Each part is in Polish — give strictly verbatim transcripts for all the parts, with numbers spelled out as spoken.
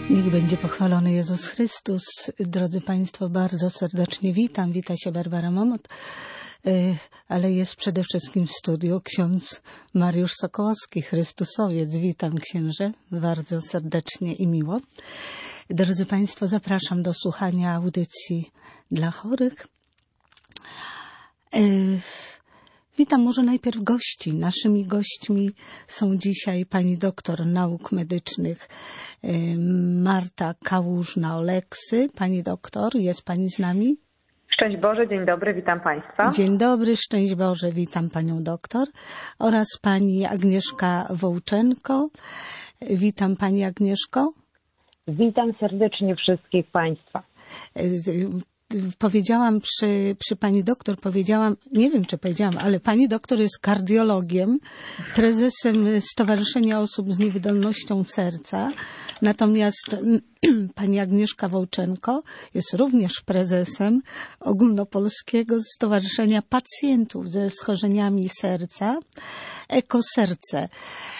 Niech będzie pochwalony Jezus Chrystus. Drodzy Państwo, bardzo serdecznie witam. Wita się Barbara Momot, ale jest przede wszystkim w studiu ksiądz Mariusz Sokołowski, Chrystusowiec. Witam księże bardzo serdecznie i miło. Drodzy Państwo, zapraszam do słuchania audycji dla chorych. Witam może najpierw gości. Naszymi gośćmi są dzisiaj pani doktor nauk medycznych Marta Kałużna-Oleksy. Pani doktor, jest pani z nami? Szczęść Boże, dzień dobry, witam Państwa. Dzień dobry, szczęść Boże, witam panią doktor. Oraz pani Agnieszka Wołczenko. Witam pani Agnieszko. Witam serdecznie wszystkich Państwa. Powiedziałam przy, przy pani doktor, powiedziałam, nie wiem czy powiedziałam, ale pani doktor jest kardiologiem, prezesem Stowarzyszenia Osób z Niewydolnością Serca. Natomiast pani Agnieszka Wołczenko jest również prezesem Ogólnopolskiego Stowarzyszenia Pacjentów ze schorzeniami serca, Ekoserce.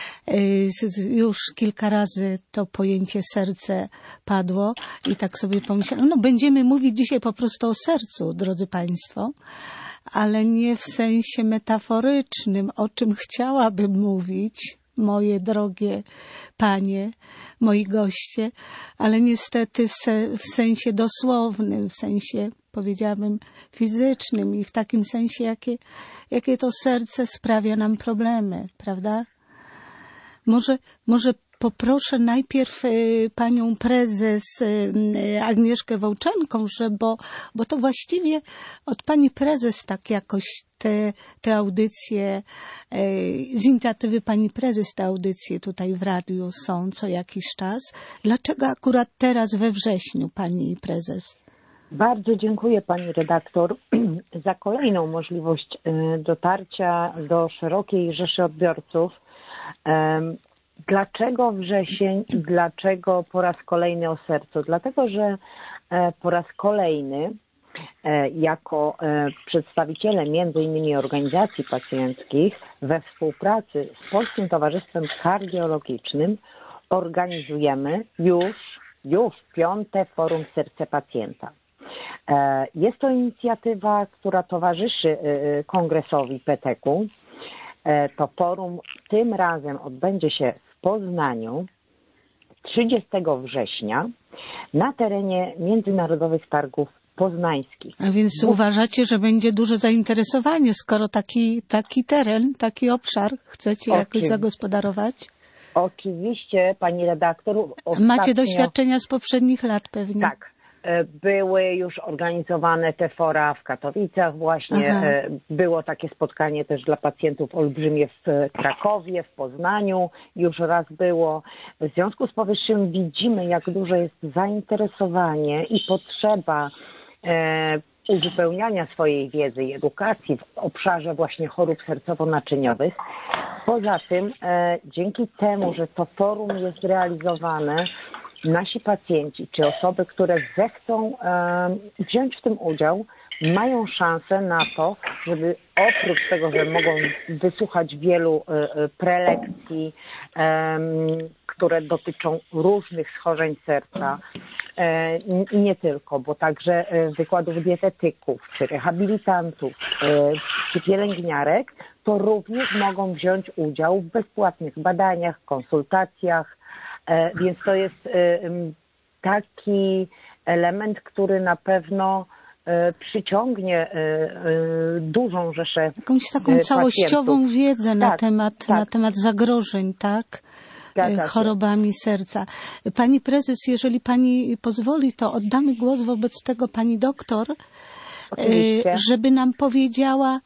Już kilka razy to pojęcie serce padło i tak sobie pomyślałam, no będziemy mówić dzisiaj po prostu o sercu, drodzy Państwo, ale nie w sensie metaforycznym, o czym chciałabym mówić, moje drogie panie, moi goście, ale niestety w, se, w sensie dosłownym, w sensie powiedziałabym fizycznym i w takim sensie, jakie, jakie to serce sprawia nam problemy, prawda? Może, może poproszę najpierw y, panią prezes y, Agnieszkę Wołczenką, że bo, bo to właściwie od pani prezes tak jakoś te, te audycje, y, z inicjatywy pani prezes te audycje tutaj w radiu są co jakiś czas. Dlaczego akurat teraz we wrześniu, pani prezes? Bardzo dziękuję pani redaktor za kolejną możliwość y, dotarcia do szerokiej rzeszy odbiorców. Dlaczego wrzesień? Dlaczego po raz kolejny o sercu? Dlatego, że po raz kolejny jako przedstawiciele między innymi organizacji pacjenckich we współpracy z Polskim Towarzystwem Kardiologicznym organizujemy już, już piąte Forum Serce Pacjenta. Jest to inicjatywa, która towarzyszy kongresowi P T K-u. To forum tym razem odbędzie się w Poznaniu trzydziestego września na terenie Międzynarodowych Targów Poznańskich. A więc Bo... uważacie, że będzie duże zainteresowanie, skoro taki, taki teren, taki obszar chcecie jakoś Oczywiście. zagospodarować? Oczywiście, pani redaktor. Ostatnio... Macie doświadczenia z poprzednich lat pewnie. Tak. Były już organizowane te fora w Katowicach właśnie. Aha. Było takie spotkanie też dla pacjentów olbrzymie w Krakowie, w Poznaniu już raz było. W związku z powyższym widzimy, jak duże jest zainteresowanie i potrzeba e, uzupełniania swojej wiedzy i edukacji w obszarze właśnie chorób sercowo-naczyniowych. Poza tym, e, dzięki temu, że to forum jest realizowane, nasi pacjenci czy osoby, które zechcą e, wziąć w tym udział, mają szansę na to, żeby oprócz tego, że mogą wysłuchać wielu e, prelekcji, e, które dotyczą różnych schorzeń serca e, i nie tylko, bo także wykładów dietetyków, czy rehabilitantów, e, czy pielęgniarek, to również mogą wziąć udział w bezpłatnych badaniach, konsultacjach. Więc to jest taki element, który na pewno przyciągnie dużą rzeszę jakąś taką całościową pacjentów. wiedzę na tak, temat, tak. na temat zagrożeń, tak? tak chorobami serca. Pani prezes, jeżeli pani pozwoli, to oddamy głos wobec tego pani doktor, Oczywiście. żeby nam powiedziała,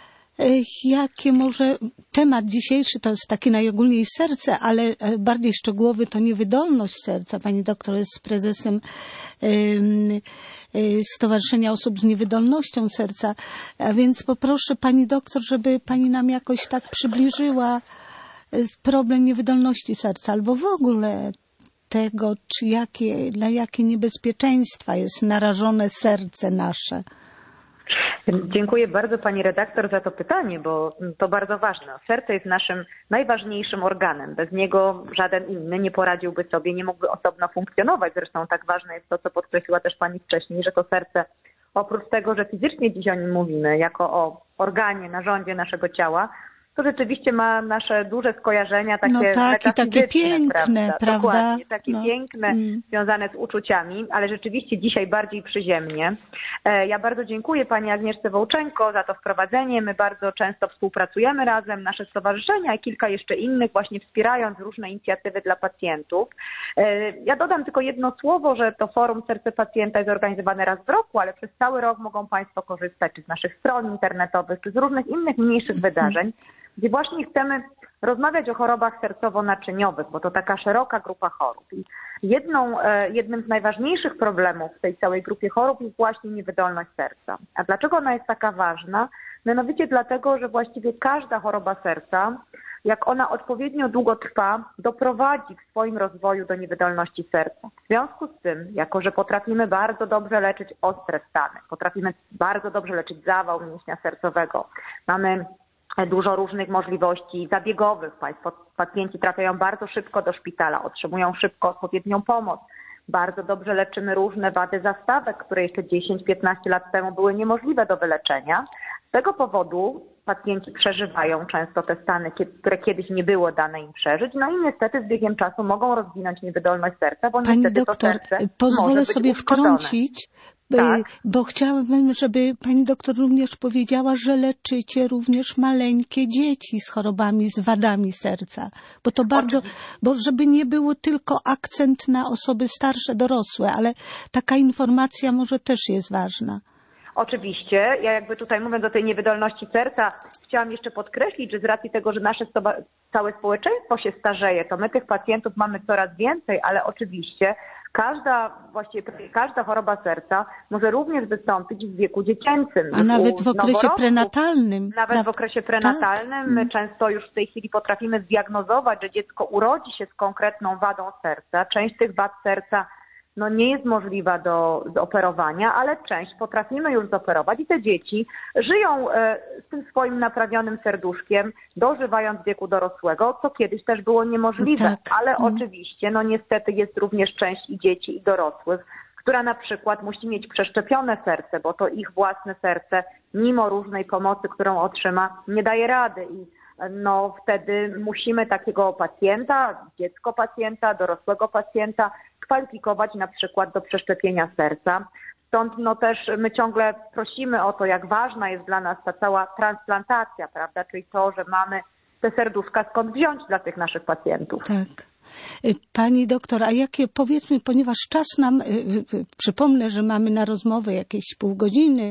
jakie może temat dzisiejszy to jest taki najogólniej serce, ale bardziej szczegółowy to niewydolność serca. Pani doktor jest prezesem Stowarzyszenia Osób z Niewydolnością Serca, a więc poproszę pani doktor, żeby pani nam jakoś tak przybliżyła problem niewydolności serca albo w ogóle tego, czy jakie, na jakie niebezpieczeństwa jest narażone serce nasze. Dziękuję bardzo pani redaktor za to pytanie, bo to bardzo ważne. Serce jest naszym najważniejszym organem. Bez niego żaden inny nie poradziłby sobie, nie mógłby osobno funkcjonować. Zresztą tak ważne jest to, co podkreśliła też pani wcześniej, że to serce oprócz tego, że fizycznie dziś o nim mówimy, jako o organie, narządzie naszego ciała, to rzeczywiście ma nasze duże skojarzenia, takie no tak, i takie piękne, prawda? prawda? Dokładnie, takie no. piękne, mm. związane z uczuciami, ale rzeczywiście dzisiaj bardziej przyziemnie. Ja bardzo dziękuję pani Agnieszce Wołczenko za to wprowadzenie. My bardzo często współpracujemy razem, nasze stowarzyszenia i kilka jeszcze innych, właśnie wspierając różne inicjatywy dla pacjentów. Ja dodam tylko jedno słowo, że to Forum Serce Pacjenta jest organizowane raz w roku, ale przez cały rok mogą państwo korzystać czy z naszych stron internetowych, czy z różnych innych mniejszych wydarzeń, gdzie właśnie chcemy rozmawiać o chorobach sercowo-naczyniowych, bo to taka szeroka grupa chorób. I jedną, jednym z najważniejszych problemów w tej całej grupie chorób jest właśnie niewydolność serca. A dlaczego ona jest taka ważna? Mianowicie dlatego, że właściwie każda choroba serca, jak ona odpowiednio długo trwa, doprowadzi w swoim rozwoju do niewydolności serca. W związku z tym, jako że potrafimy bardzo dobrze leczyć ostre stany, potrafimy bardzo dobrze leczyć zawał mięśnia sercowego, mamy dużo różnych możliwości zabiegowych. Państwo, pacjenci trafiają bardzo szybko do szpitala, otrzymują szybko odpowiednią pomoc. Bardzo dobrze leczymy różne wady zastawek, które jeszcze dziesięć piętnaście lat temu były niemożliwe do wyleczenia. Z tego powodu pacjenci przeżywają często te stany, które kiedyś nie było dane im przeżyć, no i niestety z biegiem czasu mogą rozwinąć niewydolność serca, bo Pani niestety doktor, to serce pozwolę może być sobie uszkodzone. wtrącić, Tak. bo chciałabym, żeby pani doktor również powiedziała, że leczycie również maleńkie dzieci z chorobami, z wadami serca. Bo to bardzo, bo żeby nie było tylko akcent na osoby starsze, dorosłe, ale taka informacja może też jest ważna. Oczywiście. Ja jakby tutaj mówiąc o tej niewydolności serca, chciałam jeszcze podkreślić, że z racji tego, że nasze całe społeczeństwo się starzeje, to my tych pacjentów mamy coraz więcej, ale oczywiście każda, właściwie każda choroba serca może również wystąpić w wieku dziecięcym. A nawet w okresie prenatalnym. Nawet w okresie prenatalnym. Tak. My często już w tej chwili potrafimy zdiagnozować, że dziecko urodzi się z konkretną wadą serca. Część tych wad serca no nie jest możliwa do zoperowania, ale część potrafimy już zoperować i te dzieci żyją z tym swoim naprawionym serduszkiem, dożywając wieku dorosłego, co kiedyś też było niemożliwe. Tak. Ale mm. oczywiście, no niestety jest również część i dzieci, i dorosłych, która na przykład musi mieć przeszczepione serce, bo to ich własne serce, mimo różnej pomocy, którą otrzyma, nie daje rady i no wtedy musimy takiego pacjenta, dziecko pacjenta, dorosłego pacjenta kwalifikować na przykład do przeszczepienia serca. Stąd no też my ciągle prosimy o to, jak ważna jest dla nas ta cała transplantacja, prawda, czyli to, że mamy te serduszka skąd wziąć dla tych naszych pacjentów. Tak. Pani doktor, a jakie, powiedzmy, ponieważ czas nam, przypomnę, że mamy na rozmowę jakieś pół godziny,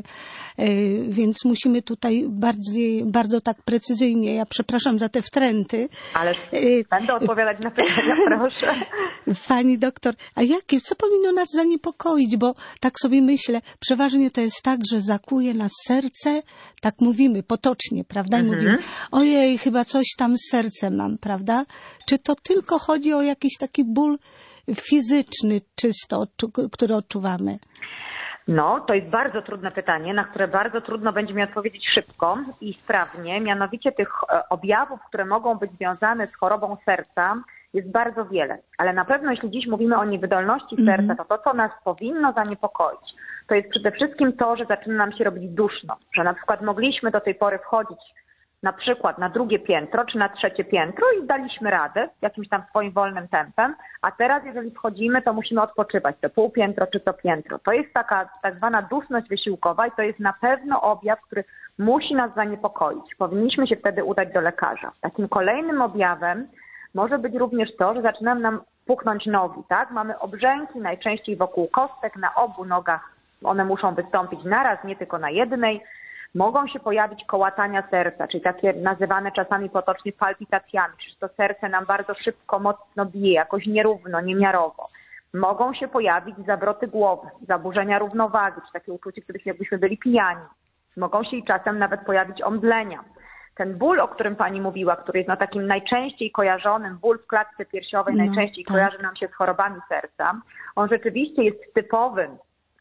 więc musimy tutaj bardziej, bardzo tak precyzyjnie, ja przepraszam za te wtręty. Ale będę odpowiadać na pytania, proszę. Pani doktor, a jakie, co powinno nas zaniepokoić, bo tak sobie myślę, przeważnie to jest tak, że zakuje nas serce, tak mówimy potocznie, prawda, i mhm. mówimy, ojej, chyba coś tam z sercem mam, prawda? Czy to tylko chodzi o jakiś taki ból fizyczny czysto, który odczuwamy? No, to jest bardzo trudne pytanie, na które bardzo trudno będzie mi odpowiedzieć szybko i sprawnie. Mianowicie tych objawów, które mogą być związane z chorobą serca, jest bardzo wiele. Ale na pewno, jeśli dziś mówimy o niewydolności mm-hmm. serca, to to, co nas powinno zaniepokoić, to jest przede wszystkim to, że zaczyna nam się robić duszno. Że na przykład mogliśmy do tej pory wchodzić na przykład na drugie piętro czy na trzecie piętro i daliśmy radę jakimś tam swoim wolnym tempem, a teraz jeżeli wchodzimy, to musimy odpoczywać, to pół piętro czy to piętro. To jest taka tak zwana duszność wysiłkowa i to jest na pewno objaw, który musi nas zaniepokoić. Powinniśmy się wtedy udać do lekarza. Takim kolejnym objawem może być również to, że zaczynają nam puknąć nogi, tak? Mamy obrzęki najczęściej wokół kostek, na obu nogach. One muszą wystąpić naraz, nie tylko na jednej. Mogą się pojawić kołatania serca, czyli takie nazywane czasami potocznie palpitacjami, czyli to serce nam bardzo szybko, mocno bije, jakoś nierówno, niemiarowo. Mogą się pojawić zawroty głowy, zaburzenia równowagi, czy takie uczucie, gdybyśmy jakbyśmy byli pijani. Mogą się i czasem nawet pojawić omdlenia. Ten ból, o którym pani mówiła, który jest no takim najczęściej kojarzonym, ból w klatce piersiowej, no, najczęściej tak. kojarzy nam się z chorobami serca, on rzeczywiście jest typowym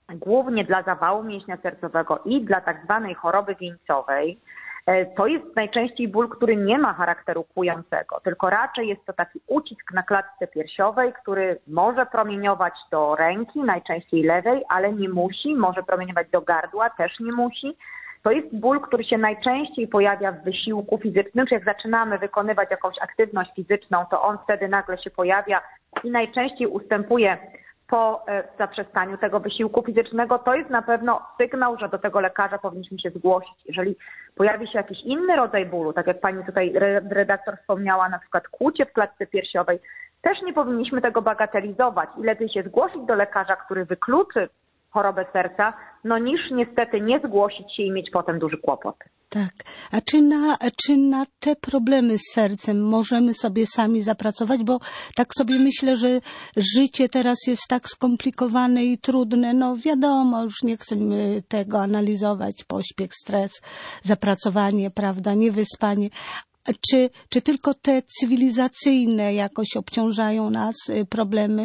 głównie dla zawału mięśnia sercowego i dla tak zwanej choroby wieńcowej, to jest najczęściej ból, który nie ma charakteru kłującego, tylko raczej jest to taki ucisk na klatce piersiowej, który może promieniować do ręki, najczęściej lewej, ale nie musi, może promieniować do gardła, też nie musi. To jest ból, który się najczęściej pojawia w wysiłku fizycznym, czyli jak zaczynamy wykonywać jakąś aktywność fizyczną, to on wtedy nagle się pojawia i najczęściej ustępuje po zaprzestaniu tego wysiłku fizycznego. To jest na pewno sygnał, że do tego lekarza powinniśmy się zgłosić. Jeżeli pojawi się jakiś inny rodzaj bólu, tak jak pani tutaj redaktor wspomniała, na przykład kłucie w klatce piersiowej, też nie powinniśmy tego bagatelizować i lepiej się zgłosić do lekarza, który wykluczy chorobę serca, no niż niestety nie zgłosić się i mieć potem duży kłopot. Tak. A czy na, czy na te problemy z sercem możemy sobie sami zapracować? Bo tak sobie myślę, że życie teraz jest tak skomplikowane i trudne. No wiadomo, już nie chcemy tego analizować. Pośpiech, stres, zapracowanie, prawda, niewyspanie. Czy, czy tylko te cywilizacyjne jakoś obciążają nas problemy,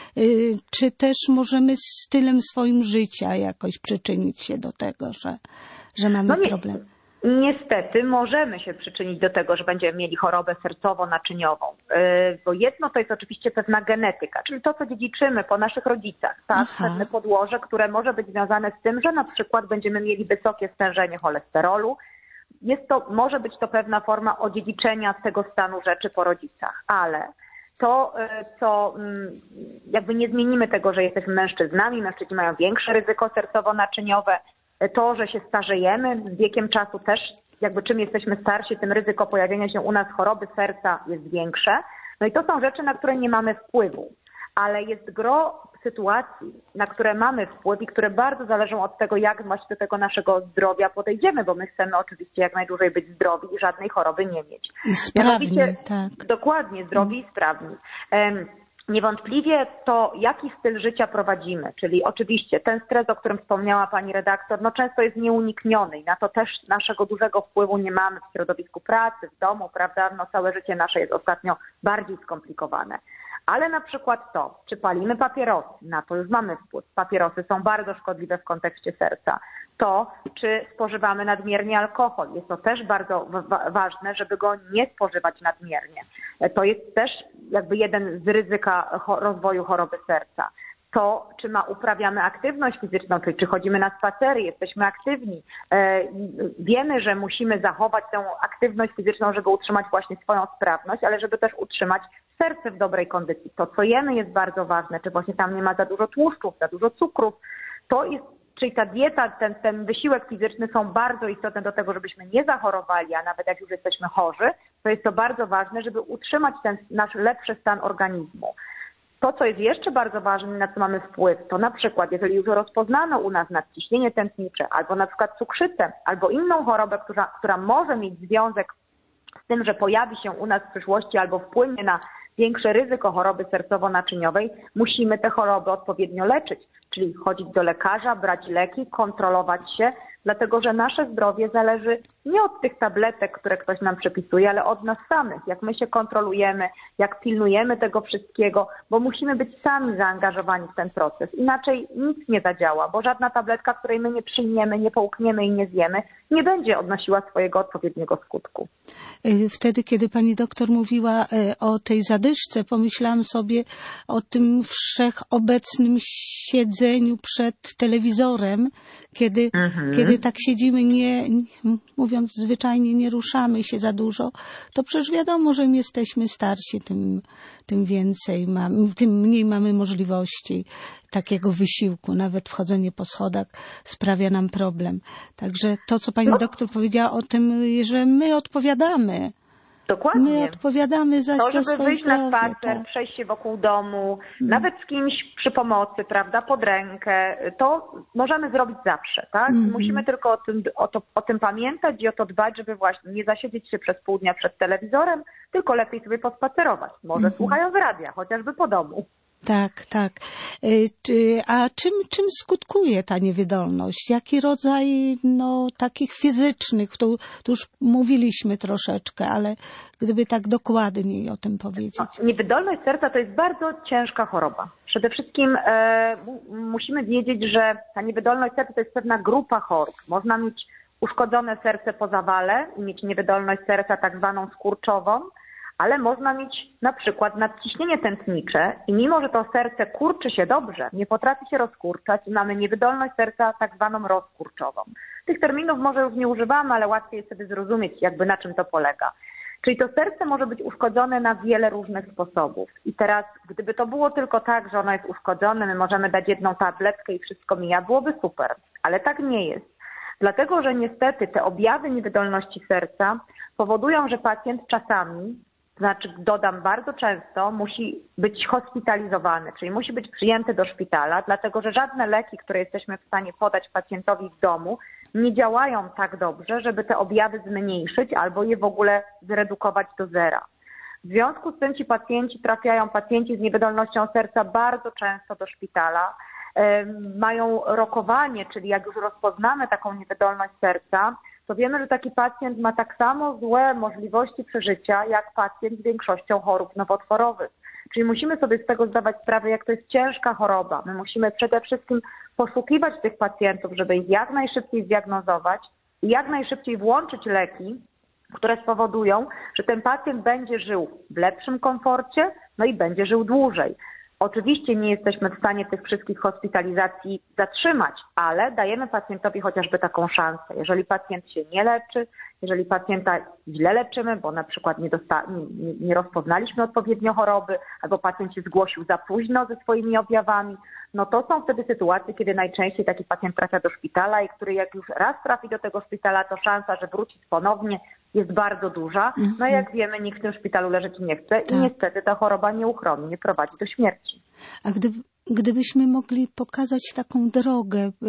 czy też możemy stylem swoim życia jakoś przyczynić się do tego, że, że mamy no nie, problem? Niestety możemy się przyczynić do tego, że będziemy mieli chorobę sercowo-naczyniową, bo jedno to jest oczywiście pewna genetyka, czyli to, co dziedziczymy po naszych rodzicach, tak? Pewne podłoże, które może być związane z tym, że na przykład będziemy mieli wysokie stężenie cholesterolu. Jest to, może być to pewna forma odziedziczenia tego stanu rzeczy po rodzicach, ale to, co jakby nie zmienimy tego, że jesteśmy mężczyznami, mężczyźni mają większe ryzyko sercowo-naczyniowe, to, że się starzejemy z wiekiem czasu też, jakby czym jesteśmy starsi, tym ryzyko pojawienia się u nas choroby serca jest większe. No i to są rzeczy, na które nie mamy wpływu, ale jest gro sytuacji, na które mamy wpływ i które bardzo zależą od tego, jak właśnie do tego naszego zdrowia podejdziemy, bo my chcemy oczywiście jak najdłużej być zdrowi i żadnej choroby nie mieć. I sprawni, tak. Dokładnie, zdrowi i sprawni. Um, Niewątpliwie to, jaki styl życia prowadzimy, czyli oczywiście ten stres, o którym wspomniała pani redaktor, no często jest nieunikniony i na to też naszego dużego wpływu nie mamy w środowisku pracy, w domu, prawda, no całe życie nasze jest ostatnio bardziej skomplikowane. Ale na przykład to, czy palimy papierosy, na to już mamy wpływ. Papierosy są bardzo szkodliwe w kontekście serca. To, czy spożywamy nadmiernie alkohol, jest to też bardzo wa- ważne, żeby go nie spożywać nadmiernie. To jest też jakby jeden z ryzyka cho- rozwoju choroby serca. To, czy ma, uprawiamy aktywność fizyczną, czyli czy chodzimy na spacery, jesteśmy aktywni. E, wiemy, że musimy zachować tę aktywność fizyczną, żeby utrzymać właśnie swoją sprawność, ale żeby też utrzymać serce w dobrej kondycji. To, co jemy, jest bardzo ważne, czy właśnie tam nie ma za dużo tłuszczów, za dużo cukrów. To jest, czyli ta dieta, ten, ten wysiłek fizyczny są bardzo istotne do tego, żebyśmy nie zachorowali, a nawet jak już jesteśmy chorzy, to jest to bardzo ważne, żeby utrzymać ten nasz lepszy stan organizmu. To, co jest jeszcze bardzo ważne, na co mamy wpływ, to na przykład, jeżeli już rozpoznano u nas nadciśnienie tętnicze, albo na przykład cukrzycę, albo inną chorobę, która, która może mieć związek z tym, że pojawi się u nas w przyszłości albo wpłynie na większe ryzyko choroby sercowo-naczyniowej, musimy te choroby odpowiednio leczyć, czyli chodzić do lekarza, brać leki, kontrolować się, dlatego że nasze zdrowie zależy nie od tych tabletek, które ktoś nam przepisuje, ale od nas samych, jak my się kontrolujemy, jak pilnujemy tego wszystkiego, bo musimy być sami zaangażowani w ten proces. Inaczej nic nie zadziała, bo żadna tabletka, której my nie przyjmiemy, nie połkniemy i nie zjemy, nie będzie odnosiła swojego odpowiedniego skutku. Wtedy, kiedy pani doktor mówiła o tej zadyszce, pomyślałam sobie o tym wszechobecnym siedzeniu przed telewizorem, kiedy, mhm. kiedy tak siedzimy, nie, mówiąc zwyczajnie, nie ruszamy się za dużo, to przecież wiadomo, że im jesteśmy starsi, tym, tym więcej mamy, tym mniej mamy możliwości takiego wysiłku. Nawet wchodzenie po schodach sprawia nam problem. Także to, co pani no. doktor powiedziała o tym, że my odpowiadamy. Dokładnie. My odpowiadamy za, to, za żeby swoje wyjść zdrowie, na spacer, tak. przejść się wokół domu, hmm. nawet z kimś przy pomocy, prawda, pod rękę, to możemy zrobić zawsze, tak? Hmm. Musimy tylko o tym, o, to, o tym pamiętać i o to dbać, żeby właśnie nie zasiedzieć się przez pół dnia przed telewizorem, tylko lepiej sobie pospacerować. Może hmm. słuchając radia, chociażby po domu. Tak, tak. A czym, czym skutkuje ta niewydolność? Jaki rodzaj no, takich fizycznych? Tu, tu już mówiliśmy troszeczkę, ale gdyby tak dokładniej o tym powiedzieć. No, niewydolność serca to jest bardzo ciężka choroba. Przede wszystkim e, musimy wiedzieć, że ta niewydolność serca to jest pewna grupa chorób. Można mieć uszkodzone serce po zawale i mieć niewydolność serca tak zwaną skurczową, ale można mieć na przykład nadciśnienie tętnicze i mimo, że to serce kurczy się dobrze, nie potrafi się rozkurczać i mamy niewydolność serca tak zwaną rozkurczową. Tych terminów może już nie używamy, ale łatwiej jest sobie zrozumieć, jakby na czym to polega. Czyli to serce może być uszkodzone na wiele różnych sposobów. I teraz, gdyby to było tylko tak, że ono jest uszkodzone, my możemy dać jedną tabletkę i wszystko mija, byłoby super, ale tak nie jest. Dlatego, że niestety te objawy niewydolności serca powodują, że pacjent czasami, znaczy dodam bardzo często, musi być hospitalizowany, czyli musi być przyjęty do szpitala, dlatego że żadne leki, które jesteśmy w stanie podać pacjentowi w domu, nie działają tak dobrze, żeby te objawy zmniejszyć albo je w ogóle zredukować do zera. W związku z tym ci pacjenci trafiają, pacjenci z niewydolnością serca bardzo często do szpitala, mają rokowanie, czyli jak już rozpoznamy taką niewydolność serca, to wiemy, że taki pacjent ma tak samo złe możliwości przeżycia jak pacjent z większością chorób nowotworowych. Czyli musimy sobie z tego zdawać sprawę, jak to jest ciężka choroba. My musimy przede wszystkim poszukiwać tych pacjentów, żeby ich jak najszybciej zdiagnozować i jak najszybciej włączyć leki, które spowodują, że ten pacjent będzie żył w lepszym komforcie, no i będzie żył dłużej. Oczywiście nie jesteśmy w stanie tych wszystkich hospitalizacji zatrzymać, ale dajemy pacjentowi chociażby taką szansę. Jeżeli pacjent się nie leczy, jeżeli pacjenta źle leczymy, bo na przykład nie, dosta- nie, nie rozpoznaliśmy odpowiednio choroby, albo pacjent się zgłosił za późno ze swoimi objawami, no to są wtedy sytuacje, kiedy najczęściej taki pacjent trafia do szpitala i który jak już raz trafi do tego szpitala, to szansa, że wróci ponownie jest bardzo duża. No i jak wiemy, nikt w tym szpitalu leżeć nie chce i niestety ta choroba nieuchronnie prowadzi do śmierci. A gdyby, gdybyśmy mogli pokazać taką drogę yy,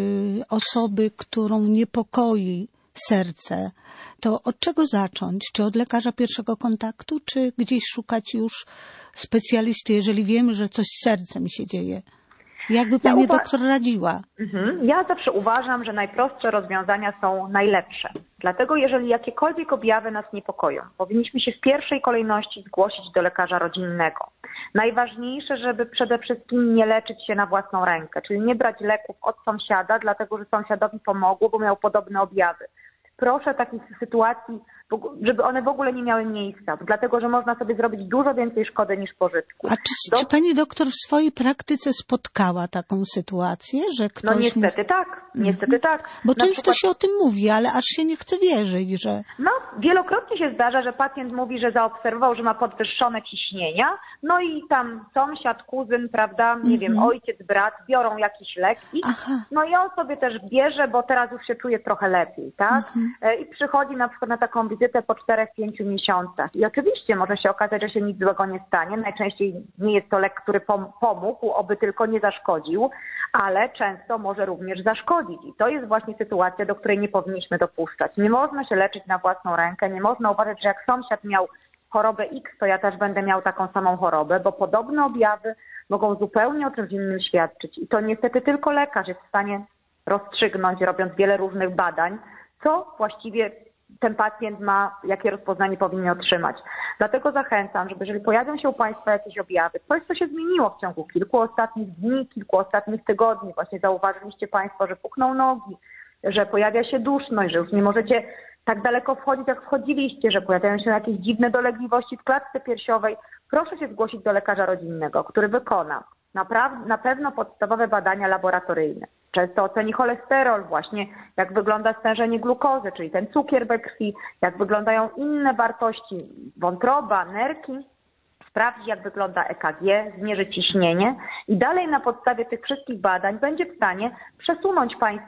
osoby, którą niepokoi serce, to od czego zacząć? Czy od lekarza pierwszego kontaktu, czy gdzieś szukać już specjalisty, jeżeli wiemy, że coś z sercem się dzieje? Jakby pani ja uwa- doktor radziła? Mhm. Ja zawsze uważam, że najprostsze rozwiązania są najlepsze. Dlatego jeżeli jakiekolwiek objawy nas niepokoją, powinniśmy się w pierwszej kolejności zgłosić do lekarza rodzinnego. Najważniejsze, żeby przede wszystkim nie leczyć się na własną rękę, czyli nie brać leków od sąsiada, dlatego że sąsiadowi pomogło, bo miał podobne objawy. Proszę takich sytuacji, żeby one w ogóle nie miały miejsca, dlatego że można sobie zrobić dużo więcej szkody niż pożytku. A czy, Do... czy pani doktor w swojej praktyce spotkała taką sytuację, że ktoś... No niestety mówi... tak, niestety tak. Bo Na często przykład... się o tym mówi, ale aż się nie chce wierzyć, że... No, wielokrotnie się zdarza, że pacjent mówi, że zaobserwował, że ma podwyższone ciśnienia, no i tam sąsiad, kuzyn, prawda, nie mm-hmm. wiem, ojciec, brat biorą jakiś lek i, no i on sobie też bierze, bo teraz już się czuje trochę lepiej, tak? Mm-hmm. I przychodzi na przykład na taką wizytę po czterech, pięciu miesiącach. I oczywiście może się okazać, że się nic złego nie stanie. Najczęściej nie jest to lek, który pom- pomógł, oby tylko nie zaszkodził, ale często może również zaszkodzić. I to jest właśnie sytuacja, do której nie powinniśmy dopuszczać. Nie można się leczyć na własną rękę, nie można uważać, że jak sąsiad miał chorobę X, to ja też będę miał taką samą chorobę, bo podobne objawy mogą zupełnie o czymś innym świadczyć. I to niestety tylko lekarz jest w stanie rozstrzygnąć, robiąc wiele różnych badań, co właściwie ten pacjent ma, jakie rozpoznanie powinien otrzymać. Dlatego zachęcam, żeby jeżeli pojawią się u Państwa jakieś objawy, coś, co się zmieniło w ciągu kilku ostatnich dni, kilku ostatnich tygodni, właśnie zauważyliście Państwo, że pukną nogi, że pojawia się duszność, że już nie możecie tak daleko wchodzić, jak wchodziliście, że pojawiają się jakieś dziwne dolegliwości w klatce piersiowej, proszę się zgłosić do lekarza rodzinnego, który wykona Naprawdę, na pewno podstawowe badania laboratoryjne. Często oceni cholesterol, właśnie jak wygląda stężenie glukozy, czyli ten cukier we krwi, jak wyglądają inne wartości, wątroba, nerki, sprawdzi jak wygląda E K G, zmierzy ciśnienie i dalej na podstawie tych wszystkich badań będzie w stanie przesunąć Państwa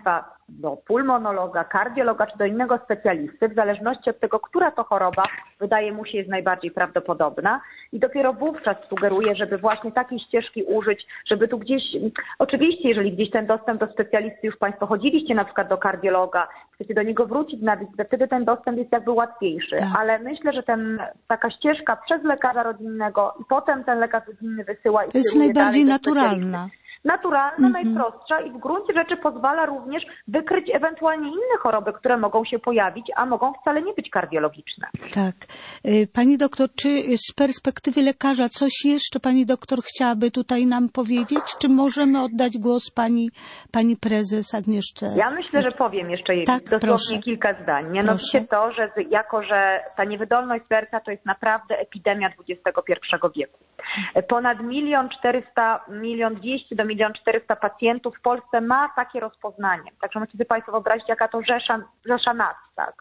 do pulmonologa, kardiologa czy do innego specjalisty, w zależności od tego, która to choroba wydaje mu się jest najbardziej prawdopodobna i dopiero wówczas sugeruje, żeby właśnie takiej ścieżki użyć, żeby tu gdzieś, oczywiście jeżeli gdzieś ten dostęp do specjalisty już Państwo chodziliście na przykład do kardiologa, chcecie do niego wrócić na wizytę, wtedy ten dostęp jest jakby łatwiejszy, tak. Ale myślę, że ten, taka ścieżka przez lekarza rodzinnego i potem ten lekarz rodzinny wysyła i to jest najbardziej naturalna. Naturalna, mm-hmm. najprostsza i w gruncie rzeczy pozwala również wykryć ewentualnie inne choroby, które mogą się pojawić, a mogą wcale nie być kardiologiczne. Tak. Pani doktor, czy z perspektywy lekarza coś jeszcze pani doktor chciałaby tutaj nam powiedzieć? Czy możemy oddać głos pani, pani prezes Agnieszce? Ja myślę, że powiem jeszcze tak, dosłownie proszę. kilka zdań. Mianowicie proszę. to, że jako, że ta niewydolność serca to jest naprawdę epidemia dwudziestego pierwszego wieku. Ponad milion czterysta, milion dwieście do milion czterysta pacjentów w Polsce ma takie rozpoznanie. Także możecie sobie Państwo wyobrazić, jaka to rzesza, rzesza nas, tak.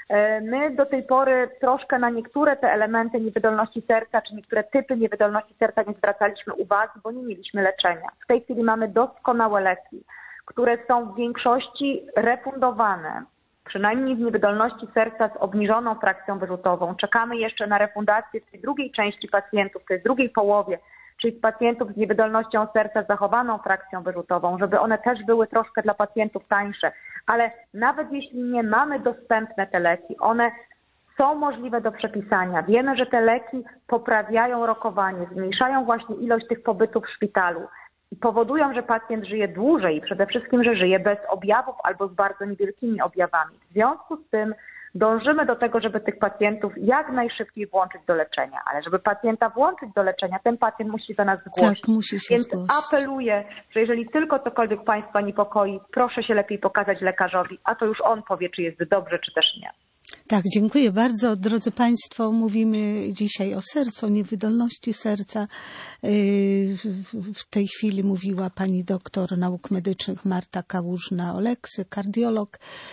My do tej pory troszkę na niektóre te elementy niewydolności serca, czy niektóre typy niewydolności serca nie zwracaliśmy uwagi, bo nie mieliśmy leczenia. W tej chwili mamy doskonałe leki, które są w większości refundowane, przynajmniej w niewydolności serca z obniżoną frakcją wyrzutową. Czekamy jeszcze na refundację w tej drugiej części pacjentów, w tej drugiej połowie, czyli z pacjentów z niewydolnością serca z zachowaną frakcją wyrzutową, żeby one też były troszkę dla pacjentów tańsze. Ale nawet jeśli nie mamy dostępne te leki, one są możliwe do przepisania. Wiemy, że te leki poprawiają rokowanie, zmniejszają właśnie ilość tych pobytów w szpitalu i powodują, że pacjent żyje dłużej i przede wszystkim, że żyje bez objawów albo z bardzo niewielkimi objawami. W związku z tym dążymy do tego, żeby tych pacjentów jak najszybciej włączyć do leczenia, ale żeby pacjenta włączyć do leczenia, ten pacjent musi do nas zgłosić. Tak, musi się Więc zgłosić. Apeluję, że jeżeli tylko cokolwiek Państwa niepokoi, proszę się lepiej pokazać lekarzowi, a to już on powie, czy jest dobrze, czy też nie. Tak, dziękuję bardzo. Drodzy Państwo, mówimy dzisiaj o sercu, o niewydolności serca. W tej chwili mówiła pani doktor nauk medycznych Marta Kałużna-Oleksy, kardiolog.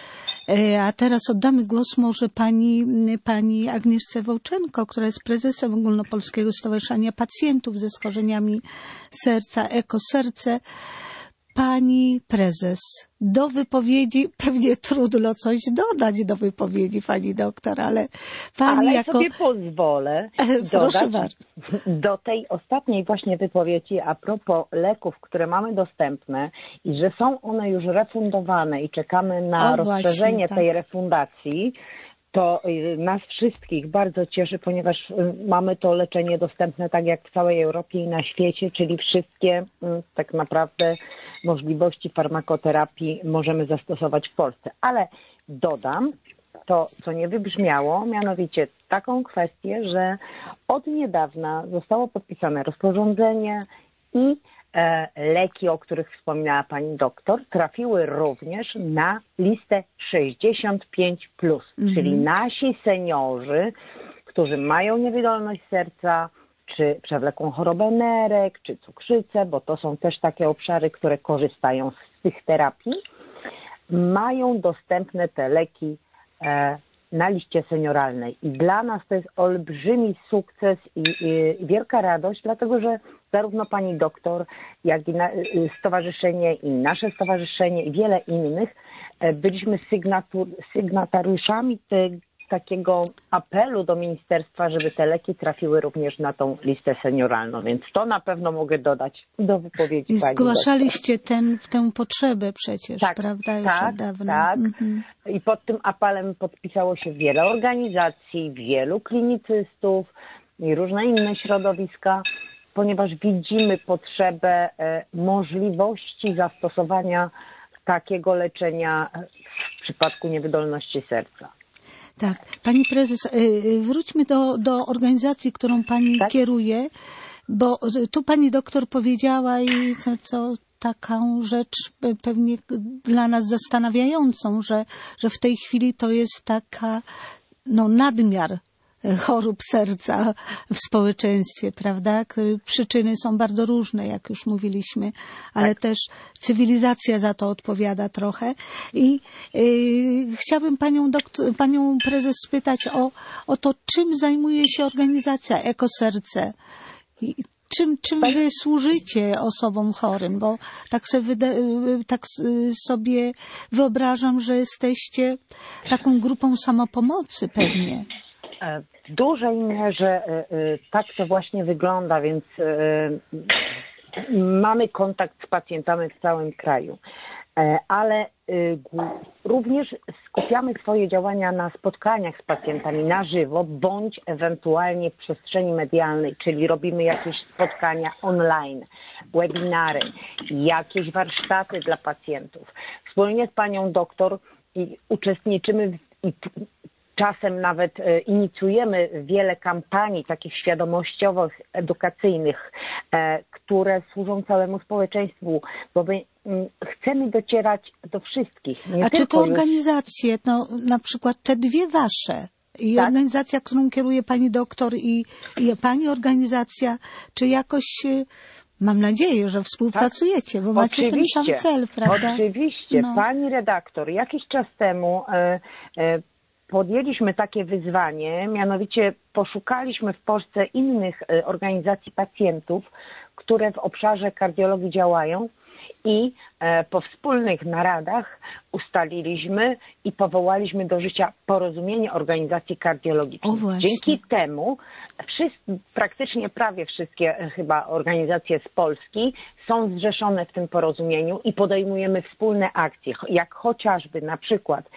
A teraz oddamy głos może pani, pani Agnieszce Wołczenko, która jest prezesem Ogólnopolskiego Stowarzyszenia Pacjentów ze schorzeniami serca EkoSerce. Pani prezes, do wypowiedzi pewnie trudno coś dodać do wypowiedzi pani doktor, ale pani ale jako... sobie pozwolę Proszę dodać bardzo. Do tej ostatniej właśnie wypowiedzi a propos leków, które mamy dostępne i że są one już refundowane i czekamy na o, rozszerzenie właśnie, tak. tej refundacji. To nas wszystkich bardzo cieszy, ponieważ mamy to leczenie dostępne tak jak w całej Europie i na świecie, czyli wszystkie tak naprawdę możliwości farmakoterapii możemy zastosować w Polsce. Ale dodam to, co nie wybrzmiało, mianowicie taką kwestię, że od niedawna zostało podpisane rozporządzenie i leki, o których wspominała pani doktor, trafiły również na listę sześćdziesiąt pięć plus, mm-hmm. czyli nasi seniorzy, którzy mają niewydolność serca, czy przewlekłą chorobę nerek, czy cukrzycę, bo to są też takie obszary, które korzystają z tych terapii, mają dostępne te leki e, na liście senioralnej. I dla nas to jest olbrzymi sukces i, i, i wielka radość, dlatego że zarówno pani doktor, jak i na, stowarzyszenie i nasze stowarzyszenie i wiele innych byliśmy sygnatur, sygnatariuszami te, takiego apelu do ministerstwa, żeby te leki trafiły również na tą listę senioralną. Więc to na pewno mogę dodać do wypowiedzi I pani zgłaszaliście ten, tę potrzebę przecież, tak, prawda? Już tak, od dawna. tak. Mhm. I pod tym apelem podpisało się wiele organizacji, wielu klinicystów i różne inne środowiska, ponieważ widzimy potrzebę e, możliwości zastosowania takiego leczenia w przypadku niewydolności serca. Tak. Pani prezes, wróćmy do, do organizacji, którą pani tak? kieruje, bo tu pani doktor powiedziała i co, co taką rzecz pewnie dla nas zastanawiającą, że, że w tej chwili to jest taka no, nadmiar chorób serca w społeczeństwie, prawda? Przyczyny są bardzo różne, jak już mówiliśmy, ale tak. też cywilizacja za to odpowiada trochę. I yy, chciałabym panią, doktor, panią prezes spytać o, o to, czym zajmuje się organizacja EkoSerce. I czym, czym wy służycie osobom chorym? Bo tak sobie, wyda, tak sobie wyobrażam, że jesteście taką grupą samopomocy pewnie. W dużej mierze tak to właśnie wygląda, więc mamy kontakt z pacjentami w całym kraju. Ale również skupiamy swoje działania na spotkaniach z pacjentami na żywo, bądź ewentualnie w przestrzeni medialnej, czyli robimy jakieś spotkania online, webinary, jakieś warsztaty dla pacjentów. Wspólnie z panią doktor uczestniczymy w, i czasem nawet inicjujemy wiele kampanii takich świadomościowych, edukacyjnych, które służą całemu społeczeństwu, bo my chcemy docierać do wszystkich. Nie A czy to już... organizacje, no, na przykład te dwie wasze, i tak? organizacja, którą kieruje pani doktor i, i pani organizacja, czy jakoś, mam nadzieję, że współpracujecie, tak? Bo macie oczywiście, ten sam cel, prawda? Oczywiście. No. Pani redaktor, jakiś czas temu e, e, podjęliśmy takie wyzwanie, mianowicie poszukaliśmy w Polsce innych e, organizacji pacjentów, które w obszarze kardiologii działają, i po wspólnych naradach ustaliliśmy i powołaliśmy do życia Porozumienie Organizacji Kardiologicznych. Dzięki temu wszyscy, praktycznie prawie wszystkie chyba organizacje z Polski są zrzeszone w tym porozumieniu i podejmujemy wspólne akcje, jak chociażby na przykład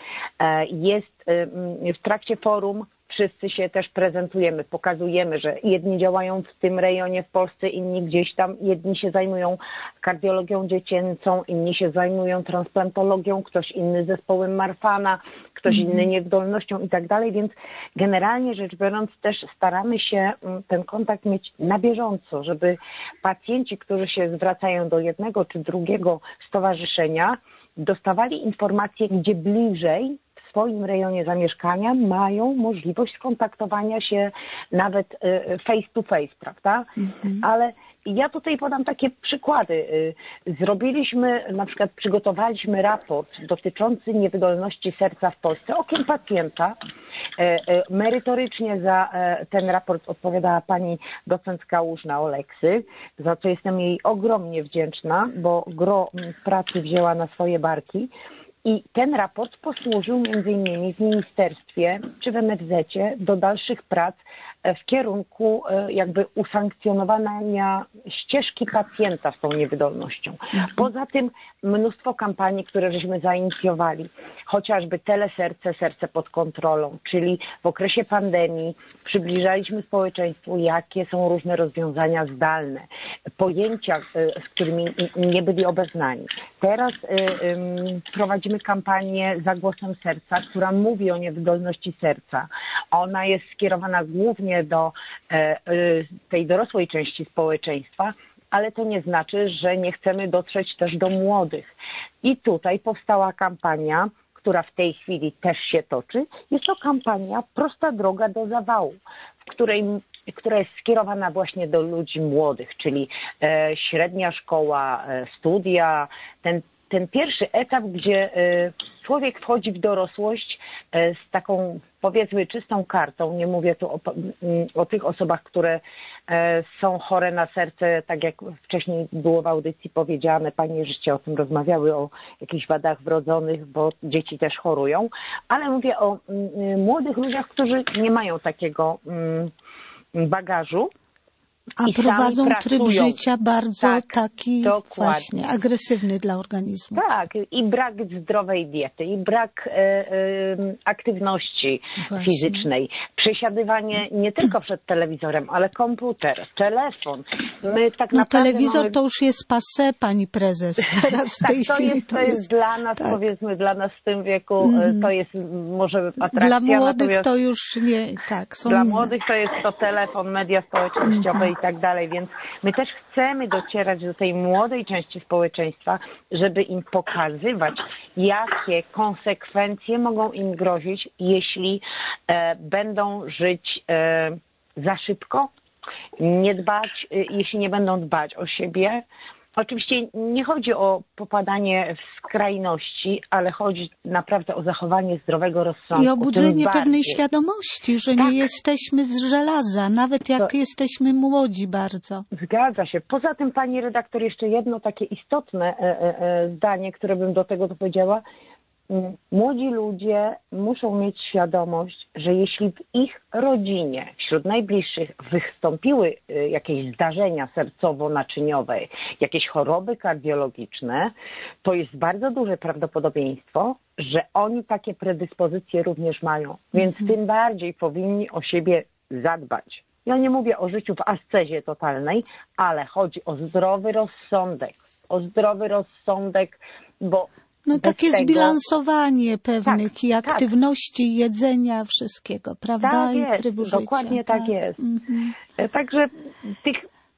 jest w trakcie forum, wszyscy się też prezentujemy, pokazujemy, że jedni działają w tym rejonie w Polsce, inni gdzieś tam, jedni się zajmują kardiologią dziecięcą, inni się zajmują transplantologią, ktoś inny zespołem Marfana, ktoś mm. inny niewydolnością i tak dalej, więc generalnie rzecz biorąc też staramy się ten kontakt mieć na bieżąco, żeby pacjenci, którzy się zwracają do jednego czy drugiego stowarzyszenia, dostawali informacje, gdzie bliżej w swoim rejonie zamieszkania mają możliwość skontaktowania się nawet face to face, prawda? Mm-hmm. Ale ja tutaj podam takie przykłady. Zrobiliśmy, na przykład przygotowaliśmy raport dotyczący niewydolności serca w Polsce, okiem pacjenta. Merytorycznie za ten raport odpowiadała pani docent Kałużna-Oleksy, za co jestem jej ogromnie wdzięczna, bo gro pracy wzięła na swoje barki. I ten raport posłużył między innymi w ministerstwie czy w em ef zecie do dalszych prac w kierunku jakby usankcjonowania ścieżki pacjenta z tą niewydolnością. Poza tym mnóstwo kampanii, które żeśmy zainicjowali, chociażby Teleserce, serce pod kontrolą, czyli w okresie pandemii przybliżaliśmy społeczeństwu, jakie są różne rozwiązania zdalne, pojęcia, z którymi nie byli obeznani. Teraz prowadzimy kampanię Za głosem serca, która mówi o niewydolności serca. Ona jest skierowana głównie do tej dorosłej części społeczeństwa, ale to nie znaczy, że nie chcemy dotrzeć też do młodych. I tutaj powstała kampania, która w tej chwili też się toczy. Jest to kampania Prosta droga do zawału, w której, która jest skierowana właśnie do ludzi młodych, czyli e, średnia szkoła, e, studia, ten ten pierwszy etap, gdzie człowiek wchodzi w dorosłość z taką, powiedzmy, czystą kartą. Nie mówię tu o, o tych osobach, które są chore na serce, tak jak wcześniej było w audycji powiedziane, panie żeście o tym rozmawiały, o jakichś wadach wrodzonych, bo dzieci też chorują, ale mówię o młodych ludziach, którzy nie mają takiego bagażu. A I prowadzą tryb życia bardzo tak, taki dokładnie. właśnie agresywny dla organizmu. Tak, i brak zdrowej diety, i brak e, e, aktywności właśnie. fizycznej. Przesiadywanie nie tylko przed telewizorem, ale komputer, telefon. My tak no naprawdę telewizor mamy... to już jest passé, pani prezes, teraz w tak, tej to chwili. Jest, to, jest, jest dla nas, tak. powiedzmy, dla nas w tym wieku, mm. to jest może atrakcja. Dla młodych natomiast... to już nie, tak. Są dla inne. młodych to jest to telefon, media społecznościowe mm. i tak dalej, więc my też chcemy docierać do tej młodej części społeczeństwa, żeby im pokazywać, jakie konsekwencje mogą im grozić, jeśli e, będą żyć e, za szybko, nie dbać, e, jeśli nie będą dbać o siebie, Oczywiście nie chodzi o popadanie w skrajności, ale chodzi naprawdę o zachowanie zdrowego rozsądku. I obudzenie pewnej bardziej. świadomości, że tak. nie jesteśmy z żelaza, nawet jak To... jesteśmy młodzi bardzo. Zgadza się. Poza tym, pani redaktor, jeszcze jedno takie istotne e, e, zdanie, które bym do tego dopowiedziała. Młodzi ludzie muszą mieć świadomość, że jeśli w ich rodzinie, wśród najbliższych wystąpiły jakieś zdarzenia sercowo-naczyniowe, jakieś choroby kardiologiczne, to jest bardzo duże prawdopodobieństwo, że oni takie predyspozycje również mają. Więc mhm. tym bardziej powinni o siebie zadbać. Ja nie mówię o życiu w ascezie totalnej, ale chodzi o zdrowy rozsądek. O zdrowy rozsądek, bo No takie tego... zbilansowanie pewnych tak, i aktywności, tak. jedzenia, wszystkiego, prawda? Tak I jest, trybu życia. dokładnie tak, tak jest. Mhm. Także tych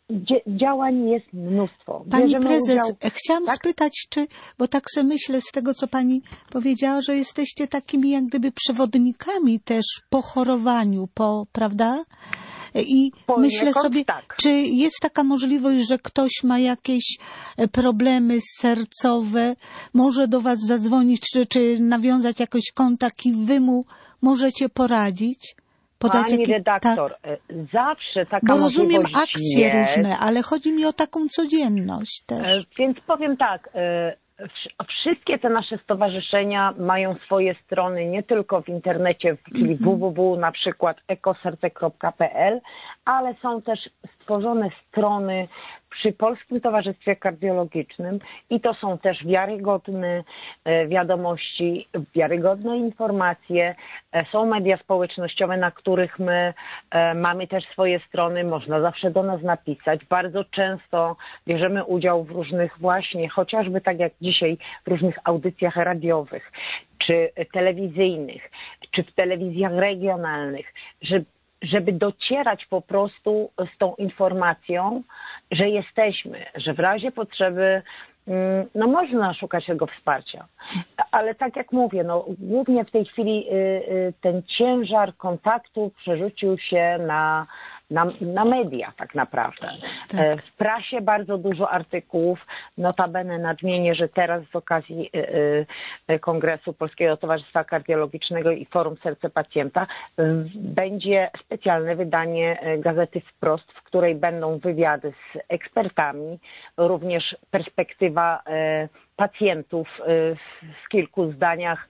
działań jest mnóstwo. Pani Bierzemy prezes, udział... chciałam tak? spytać, czy, bo tak sobie myślę z tego, co pani powiedziała, że jesteście takimi jak gdyby przewodnikami też po chorowaniu, po, prawda? I po myślę lekąd, sobie, tak. czy jest taka możliwość, że ktoś ma jakieś problemy sercowe, może do was zadzwonić, czy, czy nawiązać jakiś kontakt i wy mu możecie poradzić? Podać Pani jaki... redaktor, tak. zawsze taka Bo możliwość rozumiem akcje jest. różne, ale chodzi mi o taką codzienność też. Więc powiem tak, wszystkie te nasze stowarzyszenia mają swoje strony nie tylko w internecie, czyli mm-hmm. www na przykład ekoserce kropka pe el, ale są też stworzone strony przy Polskim Towarzystwie Kardiologicznym i to są też wiarygodne wiadomości, wiarygodne informacje. Są media społecznościowe, na których my mamy też swoje strony, można zawsze do nas napisać. Bardzo często bierzemy udział w różnych właśnie, chociażby tak jak dzisiaj, w różnych audycjach radiowych, czy telewizyjnych, czy w telewizjach regionalnych, żeby żeby docierać po prostu z tą informacją, że jesteśmy, że w razie potrzeby no można szukać tego wsparcia. Ale tak jak mówię, no głównie w tej chwili ten ciężar kontaktu przerzucił się na, na, na media tak naprawdę. Tak. W prasie bardzo dużo artykułów, notabene nadmienię, że teraz z okazji Kongresu Polskiego Towarzystwa Kardiologicznego i Forum Serce Pacjenta będzie specjalne wydanie gazety Wprost, w której będą wywiady z ekspertami, również perspektywa pacjentów w kilku zdaniach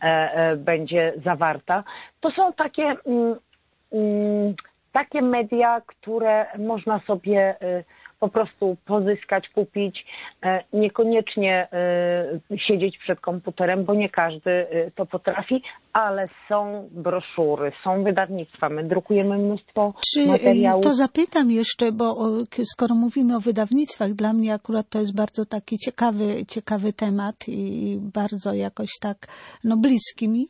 będzie zawarta. To są takie, takie media, które można sobie po prostu pozyskać, kupić, niekoniecznie siedzieć przed komputerem, bo nie każdy to potrafi, ale są broszury, są wydawnictwa, my drukujemy mnóstwo Czy materiałów. To zapytam jeszcze, bo skoro mówimy o wydawnictwach, dla mnie akurat to jest bardzo taki ciekawy, ciekawy temat i bardzo jakoś tak no bliski mi.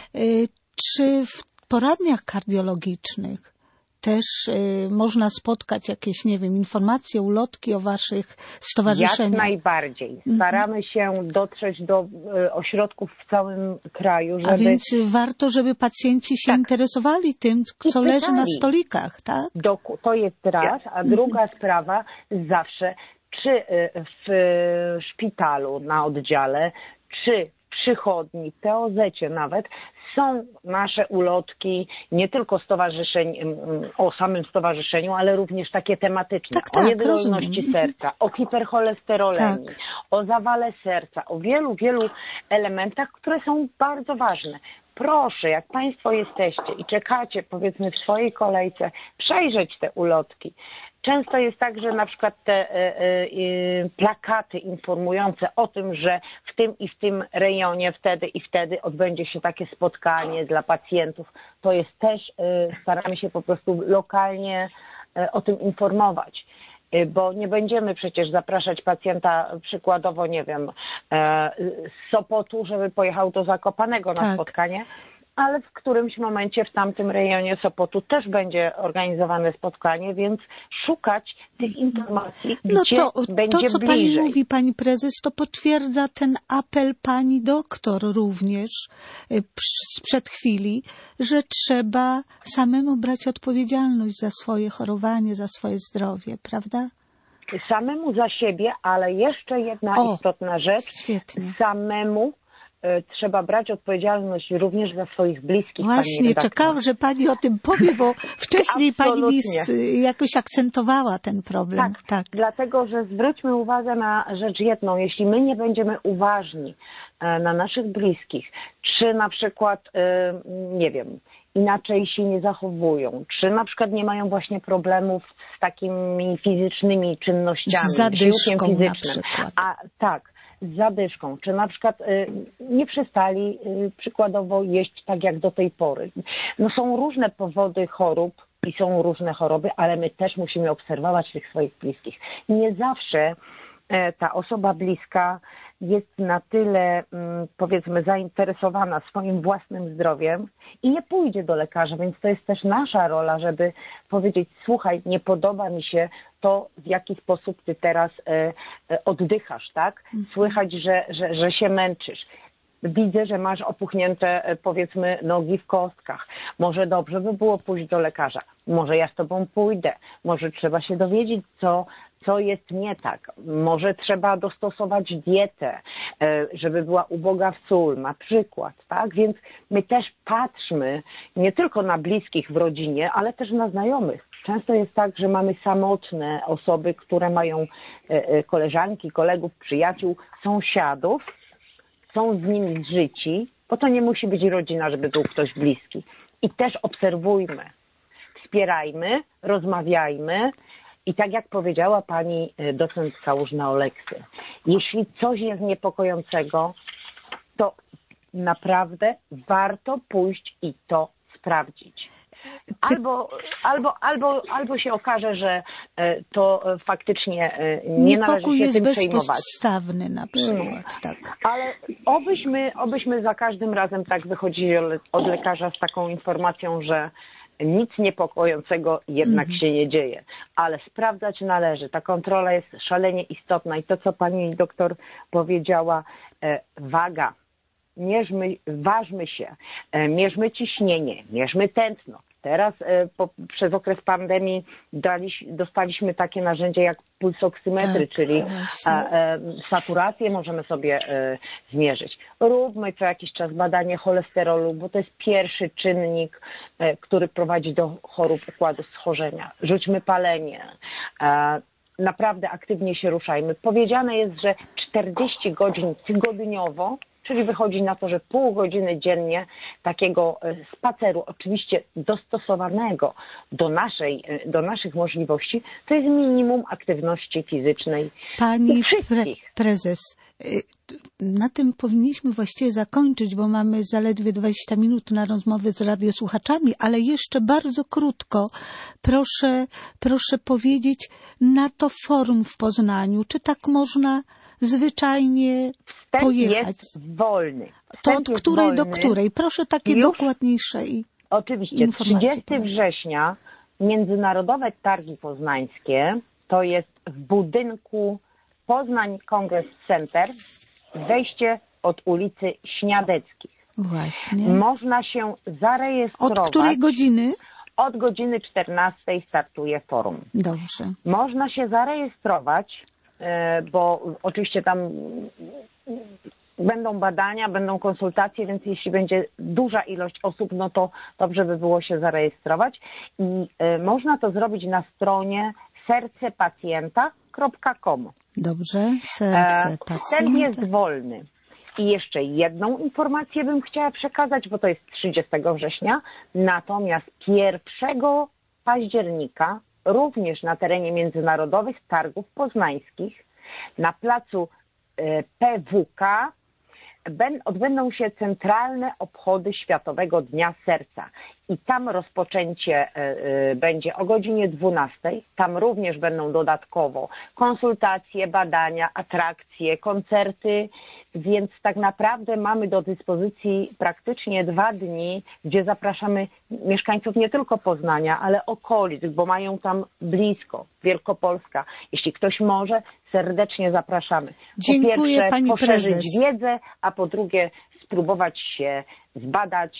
Czy w poradniach kardiologicznych też y, można spotkać jakieś, nie wiem, informacje, ulotki o waszych stowarzyszeniach? Jak najbardziej. Staramy się dotrzeć do y, ośrodków w całym kraju. Żeby... A więc warto, żeby pacjenci się tak. interesowali tym, co leży na stolikach, tak? Doku, to jest raz, a druga sprawa zawsze, czy w szpitalu na oddziale, czy w przychodni, P O zecie nawet, są nasze ulotki, nie tylko stowarzyszeń, o samym stowarzyszeniu, ale również takie tematyczne. Tak, tak, o niewydolności rozumiem. serca, o hipercholesterolemii, tak. o zawale serca, o wielu, wielu elementach, które są bardzo ważne. Proszę, jak Państwo jesteście i czekacie, powiedzmy, w swojej kolejce, przejrzeć te ulotki. Często jest tak, że na przykład te y, y, plakaty informujące o tym, że w tym i w tym rejonie wtedy i wtedy odbędzie się takie spotkanie dla pacjentów, to jest też, y, staramy się po prostu lokalnie y, o tym informować. Bo nie będziemy przecież zapraszać pacjenta przykładowo, nie wiem, z Sopotu, żeby pojechał do Zakopanego na tak. spotkanie, ale w którymś momencie w tamtym rejonie Sopotu też będzie organizowane spotkanie, więc szukać tych informacji, no gdzie to, będzie to, co bliżej. pani mówi, pani prezes, to potwierdza ten apel pani doktor również sprzed chwili, że trzeba samemu brać odpowiedzialność za swoje chorowanie, za swoje zdrowie, prawda? Samemu za siebie, ale jeszcze jedna o, istotna rzecz. Świetnie. Samemu trzeba brać odpowiedzialność również za swoich bliskich. Właśnie, czekałam, że pani o tym powie, bo wcześniej Absolutnie. pani mi jakoś akcentowała ten problem. Tak, tak, dlatego, że zwróćmy uwagę na rzecz jedną. Jeśli my nie będziemy uważni na naszych bliskich, czy na przykład, nie wiem, inaczej się nie zachowują, czy na przykład nie mają właśnie problemów z takimi fizycznymi czynnościami, z zadyszką fizycznym, na przykład. a tak, z zadyszką, czy na przykład y, nie przestali y, przykładowo jeść tak jak do tej pory. No są różne powody chorób i są różne choroby, ale my też musimy obserwować tych swoich bliskich. Nie zawsze y, ta osoba bliska jest na tyle, powiedzmy, zainteresowana swoim własnym zdrowiem i nie pójdzie do lekarza, więc to jest też nasza rola, żeby powiedzieć, słuchaj, nie podoba mi się to, w jaki sposób ty teraz oddychasz, tak? Słychać, że, że, że się męczysz. Widzę, że masz opuchnięte, powiedzmy, nogi w kostkach. Może dobrze by było pójść do lekarza. Może ja z tobą pójdę. Może trzeba się dowiedzieć, co, co jest nie tak. Może trzeba dostosować dietę, żeby była uboga w sól, na przykład, tak? Więc my też patrzmy nie tylko na bliskich w rodzinie, ale też na znajomych. Często jest tak, że mamy samotne osoby, które mają koleżanki, kolegów, przyjaciół, sąsiadów, są z nimi zżyci, bo to nie musi być rodzina, żeby był ktoś bliski. I też obserwujmy, wspierajmy, rozmawiajmy i tak jak powiedziała pani docent Kałużna-Oleksy, jeśli coś jest niepokojącego, to naprawdę warto pójść i to sprawdzić. Albo, albo, albo, albo się okaże, że to faktycznie nie należy się jest tym przejmować. bezpodstawny na przykład, tak. Ale obyśmy, obyśmy za każdym razem tak wychodzili od lekarza z taką informacją, że nic niepokojącego jednak mm. się nie dzieje. Ale sprawdzać należy. Ta kontrola jest szalenie istotna i to, co pani doktor powiedziała, waga. Mierzmy, ważmy się, mierzmy ciśnienie, mierzmy tętno. Teraz po, przez okres pandemii daliś, dostaliśmy takie narzędzie jak pulsoksymetry, tak, czyli a, a, saturację możemy sobie a, zmierzyć. Róbmy co jakiś czas badanie cholesterolu, bo to jest pierwszy czynnik, a, który prowadzi do chorób układu schorzenia. Rzućmy palenie. A, naprawdę aktywnie się ruszajmy. Powiedziane jest, że czterdzieści godzin tygodniowo, czyli wychodzi na to, że pół godziny dziennie takiego spaceru, oczywiście dostosowanego do naszej, do naszych możliwości, to jest minimum aktywności fizycznej. Pani pre prezes, na tym powinniśmy właściwie zakończyć, bo mamy zaledwie dwadzieścia minut na rozmowę z radiosłuchaczami, ale jeszcze bardzo krótko proszę, proszę powiedzieć na to forum w Poznaniu, czy tak można zwyczajnie Wstęp pojechać. Jest wolny. Wstęp to od której wolny. do której? Proszę takie Już? dokładniejsze i Oczywiście. trzydziestego września Międzynarodowe Targi Poznańskie, to jest w budynku Poznań Congress Center, wejście od ulicy Śniadeckich. Właśnie. Można się zarejestrować. Od której godziny? Od godziny czternastej startuje forum. Dobrze. Można się zarejestrować, bo oczywiście tam będą badania, będą konsultacje, więc jeśli będzie duża ilość osób, no to dobrze by było się zarejestrować. I można to zrobić na stronie serce pacjenta kropka com. Dobrze, serce pacjenta. Wstęp jest wolny. I jeszcze jedną informację bym chciała przekazać, bo to jest trzydziestego września, natomiast pierwszego października również na terenie Międzynarodowych Targów Poznańskich na placu P W K odbędą się centralne obchody Światowego Dnia Serca. I tam rozpoczęcie będzie o godzinie dwunastej. Tam również będą dodatkowo konsultacje, badania, atrakcje, koncerty, więc tak naprawdę mamy do dyspozycji praktycznie dwa dni, gdzie zapraszamy mieszkańców nie tylko Poznania, ale okolic, bo mają tam blisko, Wielkopolska. Jeśli ktoś może, serdecznie zapraszamy. Dziękuję, po pierwsze, pani poszerzyć prezes. wiedzę, a po drugie spróbować się zbadać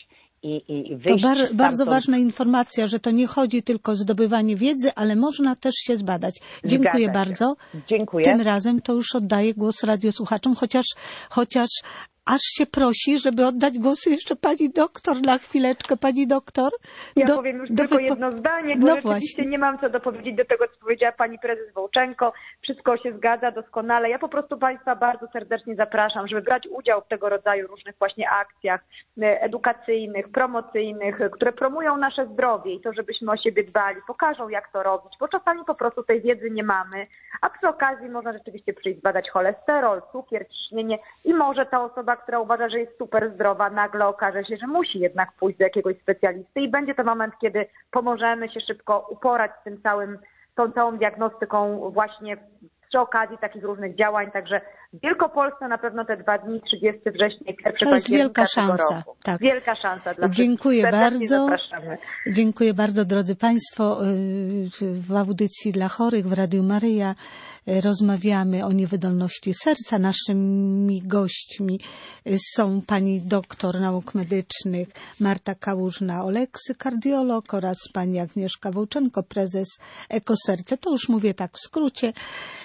i, i wyjść. To bar, bardzo stamtąd. ważna informacja, że to nie chodzi tylko o zdobywanie wiedzy, ale można też się zbadać. Dziękuję Zgadza się. bardzo. Dziękuję. Tym razem to już oddaję głos radiosłuchaczom, chociaż, chociaż aż się prosi, żeby oddać głos jeszcze pani doktor na chwileczkę. Pani doktor. Ja do, powiem już do tylko wypo... jedno zdanie, bo no rzeczywiście właśnie. nie mam co dopowiedzieć do tego, co powiedziała pani prezes Wołczenko. Wszystko się zgadza doskonale. Ja po prostu państwa bardzo serdecznie zapraszam, żeby brać udział w tego rodzaju różnych właśnie akcjach edukacyjnych, promocyjnych, które promują nasze zdrowie i to, żebyśmy o siebie dbali, pokażą, jak to robić, bo czasami po prostu tej wiedzy nie mamy, a przy okazji można rzeczywiście przyjść badać cholesterol, cukier, ciśnienie i może ta osoba, która uważa, że jest super zdrowa, nagle okaże się, że musi jednak pójść do jakiegoś specjalisty i będzie to moment, kiedy pomożemy się szybko uporać z tym całym, tą całą diagnostyką właśnie przy okazji takich różnych działań. Także w Wielkopolsce na pewno te dwa dni, trzydziestego września i pierwszego To jest wielka października tego szansa. roku. Tak. Wielka szansa dla Dziękuję wszystkich. Serdecznie bardzo. Zapraszamy. Dziękuję bardzo, drodzy Państwo. W audycji dla chorych w Radiu Maryja rozmawiamy o niewydolności serca. Naszymi gośćmi są pani doktor nauk medycznych Marta Kałużna-Oleksy, kardiolog, oraz pani Agnieszka Wołczenko, prezes Ekoserce. To już mówię tak w skrócie.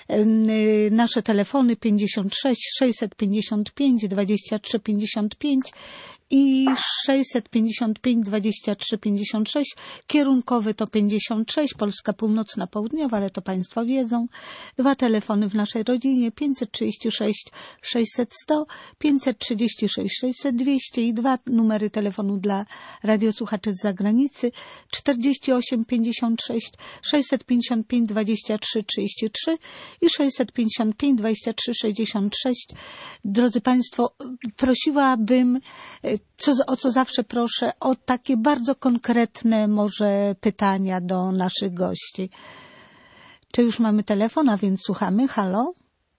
Nasze telefony pięćdziesiąt sześć sześćset pięćdziesiąt pięć dwadzieścia trzy pięćdziesiąt pięć i sześćset pięćdziesiąt pięć dwadzieścia trzy pięćdziesiąt sześć. Kierunkowy to pięćdziesiąt sześć, Polska Północna, Południowa, ale to Państwo wiedzą. Dwa telefony w naszej rodzinie, pięćset trzydzieści sześć sześćset sto, pięćset trzydzieści sześć sześćset dwieście i dwa numery telefonu dla radiosłuchaczy z zagranicy, czterdzieści osiem pięćdziesiąt sześć sześćset pięćdziesiąt pięć dwadzieścia trzy trzydzieści trzy i sześćset pięćdziesiąt pięć dwadzieścia trzy sześćdziesiąt sześć. Drodzy Państwo, prosiłabym, co, o co zawsze proszę, o takie bardzo konkretne może pytania do naszych gości. Czy już mamy telefon, a więc słuchamy? Halo?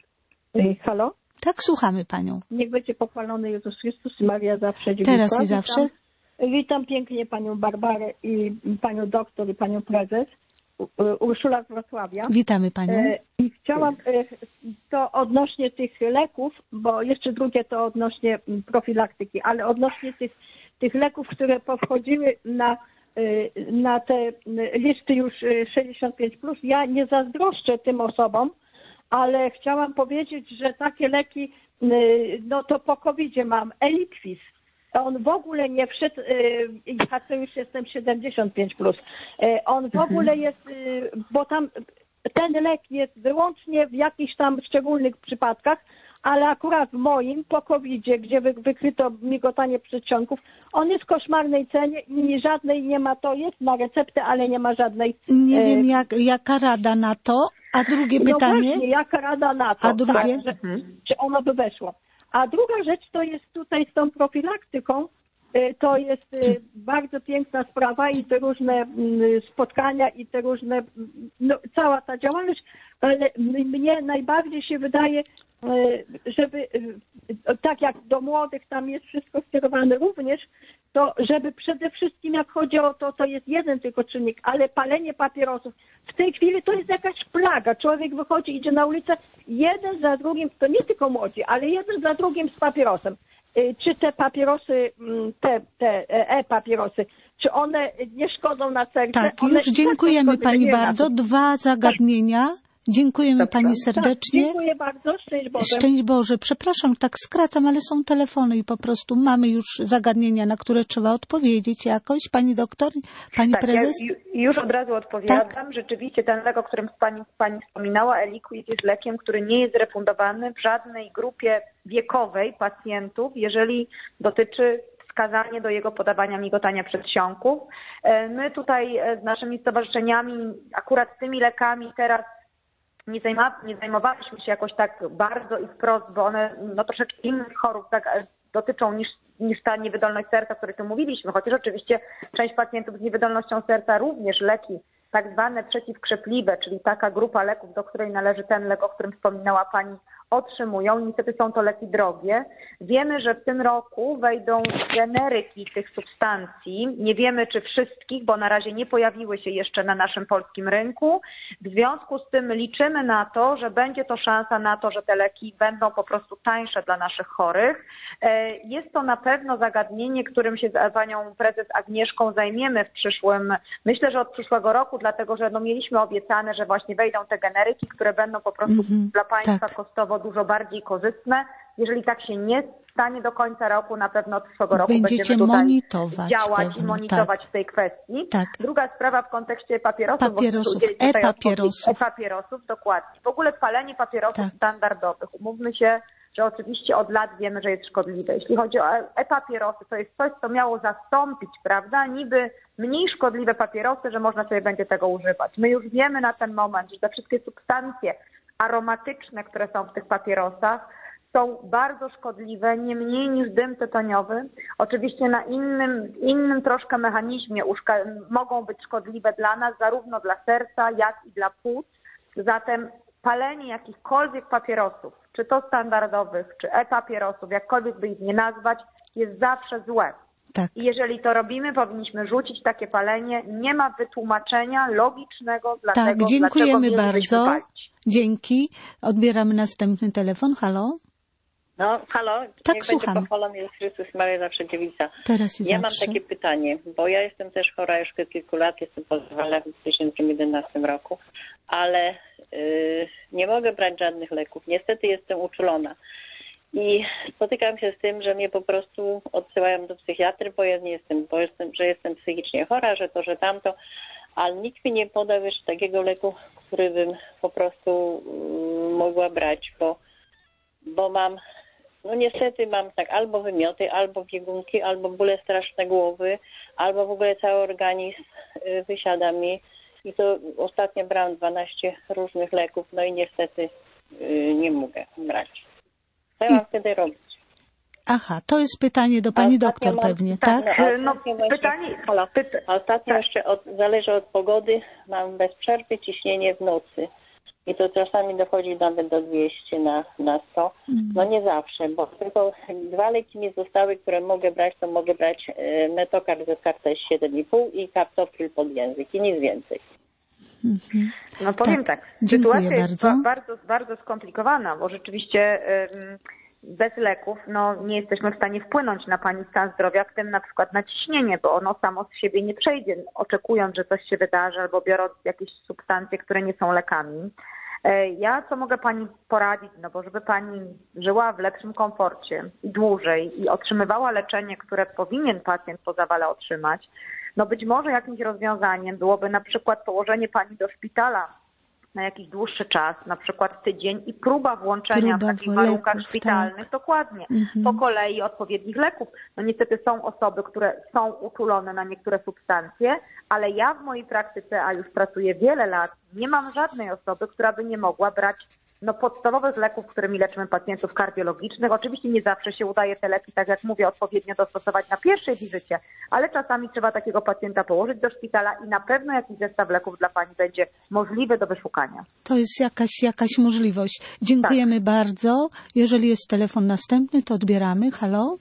Halo? Tak, słuchamy Panią. Niech będzie pochwalony Jezus Chrystus i Maria zawsze. Teraz witam. i zawsze. Witam pięknie Panią Barbarę i Panią doktor i Panią prezes. Urszula z Wrocławia. Witamy Panią. I chciałam to odnośnie tych leków, bo jeszcze drugie to odnośnie profilaktyki, ale odnośnie tych, tych leków, które powchodziły na, na te listy już sześćdziesiąt pięć plus. Ja nie zazdroszczę tym osobom, ale chciałam powiedzieć, że takie leki, no to po kowidzie mam Eliquis. On w ogóle nie wszedł, ja to już jestem siedemdziesiąt pięć plus, on w ogóle jest, bo tam ten lek jest wyłącznie w jakichś tam szczególnych przypadkach, ale akurat w moim po kowidzie, gdzie wykryto migotanie przedsionków, on jest w koszmarnej cenie i żadnej nie ma, to jest na receptę, ale nie ma żadnej. Nie wiem, jak, jaka rada na to, a drugie pytanie? No właśnie, jaka rada na to, a drugie? tak, że, czy ono by weszło. A druga rzecz to jest tutaj z tą profilaktyką, to jest bardzo piękna sprawa i te różne spotkania i te różne, no, cała ta działalność, ale mnie najbardziej się wydaje, żeby tak jak do młodych tam jest wszystko skierowane również, to żeby przede wszystkim jak chodzi o to, to jest jeden tylko czynnik, ale palenie papierosów w tej chwili to jest jakaś plaga. Człowiek wychodzi, idzie na ulicę, jeden za drugim, to nie tylko młodzi, ale jeden za drugim z papierosem. Czy te papierosy, te, te e-papierosy, czy one nie szkodzą na serce? Tak, one już dziękujemy tak Pani bardzo. Dwa zagadnienia. Dziękujemy Dobrze. Pani serdecznie. Tak, dziękuję bardzo. Szczęść Boże. Szczęść Boże. Przepraszam, tak skracam, ale są telefony i po prostu mamy już zagadnienia, na które trzeba odpowiedzieć jakoś. Pani doktor, Pani tak, prezes? Ja już od razu odpowiadam. Tak. Rzeczywiście ten lek, o którym Pani, Pani wspominała, Eliquis, jest lekiem, który nie jest refundowany w żadnej grupie wiekowej pacjentów, jeżeli dotyczy wskazanie do jego podawania migotania przedsionków. My tutaj z naszymi stowarzyszeniami, akurat z tymi lekami teraz Nie, zajma, nie zajmowaliśmy się jakoś tak bardzo i wprost, bo one no, troszeczkę innych chorób tak, dotyczą niż, niż ta niewydolność serca, o której tu mówiliśmy, chociaż oczywiście część pacjentów z niewydolnością serca również leki tak zwane przeciwkrzepliwe, czyli taka grupa leków, do której należy ten lek, o którym wspominała Pani otrzymują. Niestety są to leki drogie. Wiemy, że w tym roku wejdą generyki tych substancji. Nie wiemy, czy wszystkich, bo na razie nie pojawiły się jeszcze na naszym polskim rynku. W związku z tym liczymy na to, że będzie to szansa na to, że te leki będą po prostu tańsze dla naszych chorych. Jest to na pewno zagadnienie, którym się z panią prezes Agnieszką zajmiemy w przyszłym, myślę, że od przyszłego roku, dlatego że no mieliśmy obiecane, że właśnie wejdą te generyki, które będą po prostu mm-hmm, dla państwa tak. kosztowo dużo bardziej korzystne. Jeżeli tak się nie stanie do końca roku, na pewno od przyszłego roku będziecie będziemy tutaj monitorować działać pewnie, i monitorować tak. w tej kwestii. Tak. Druga sprawa w kontekście papierosów. Papierosów, e-papierosów. E-papierosów, dokładnie. W ogóle palenie papierosów tak. standardowych. Umówmy się, że oczywiście od lat wiemy, że jest szkodliwe. Jeśli chodzi o e-papierosy, to jest coś, co miało zastąpić, prawda, niby mniej szkodliwe papierosy, że można sobie będzie tego używać. My już wiemy na ten moment, że te wszystkie substancje aromatyczne, które są w tych papierosach, są bardzo szkodliwe, nie mniej niż dym tytoniowy. Oczywiście na innym, innym troszkę mechanizmie mogą być szkodliwe dla nas, zarówno dla serca, jak i dla płuc. Zatem palenie jakichkolwiek papierosów, czy to standardowych, czy e-papierosów, jakkolwiek by ich nie nazwać, jest zawsze złe. Tak. I jeżeli to robimy, powinniśmy rzucić takie palenie. Nie ma wytłumaczenia logicznego dla tak, tego, dziękujemy dlaczego bardzo. palić. Dzięki. Odbieramy następny telefon. Halo? No, halo. Tak, niech słucham. Będzie pochwalony Jezus Chrystus, Maria zawsze dziewica. Teraz i ja zawsze. mam takie pytanie, bo ja jestem też chora już od kilku lat, jestem po zawale w dwa tysiące jedenastym roku, ale yy, nie mogę brać żadnych leków. Niestety jestem uczulona. I spotykam się z tym, że mnie po prostu odsyłają do psychiatry, bo ja nie jestem, bo jestem, że jestem psychicznie chora, że to, że tamto, ale nikt mi nie podał jeszcze takiego leku, który bym po prostu yy, mogła brać, bo, bo mam, no niestety mam tak albo wymioty, albo biegunki, albo bóle straszne głowy, albo w ogóle cały organizm yy, wysiada mi. I to ostatnio brałam dwanaście różnych leków, no i niestety yy, nie mogę brać. Co ja mam wtedy robić? Aha, to jest pytanie do pani doktor mam, pewnie, tak? tak? No, no pytanie... Halo, a ostatnio tak. jeszcze od, zależy od pogody, mam bez przerwy ciśnienie w nocy. I to czasami dochodzi nawet do dwieście na, na sto. Mm. No nie zawsze, bo tylko dwa leki mi zostały, które mogę brać, to mogę brać e, Metokard z kartę siedem i pół i Kaptopril pod język i nic więcej. Mm-hmm. No powiem tak, tak. sytuacja bardzo. jest bardzo, bardzo skomplikowana, bo rzeczywiście ym, bez leków no, nie jesteśmy w stanie wpłynąć na pani stan zdrowia, w tym na przykład na ciśnienie, bo ono samo z siebie nie przejdzie, oczekując, że coś się wydarzy albo biorąc jakieś substancje, które nie są lekami. Ja co mogę pani poradzić, no bo żeby pani żyła w lepszym komforcie i dłużej i otrzymywała leczenie, które powinien pacjent po zawale otrzymać, no być może jakimś rozwiązaniem byłoby na przykład położenie pani do szpitala na jakiś dłuższy czas, na przykład tydzień i próba włączenia próba w takich warunkach leków, szpitalnych, tak. dokładnie, mhm. po kolei odpowiednich leków. No niestety są osoby, które są uczulone na niektóre substancje, ale ja w mojej praktyce, a już pracuję wiele lat, nie mam żadnej osoby, która by nie mogła brać no, podstawowych leków, którymi leczymy pacjentów kardiologicznych. Oczywiście nie zawsze się udaje te leki, tak jak mówię, odpowiednio dostosować na pierwszej wizycie, ale czasami trzeba takiego pacjenta położyć do szpitala i na pewno jakiś zestaw leków dla pani będzie możliwy do wyszukania. To jest jakaś, jakaś możliwość. Dziękujemy tak. bardzo. Jeżeli jest telefon następny, to odbieramy. Halo?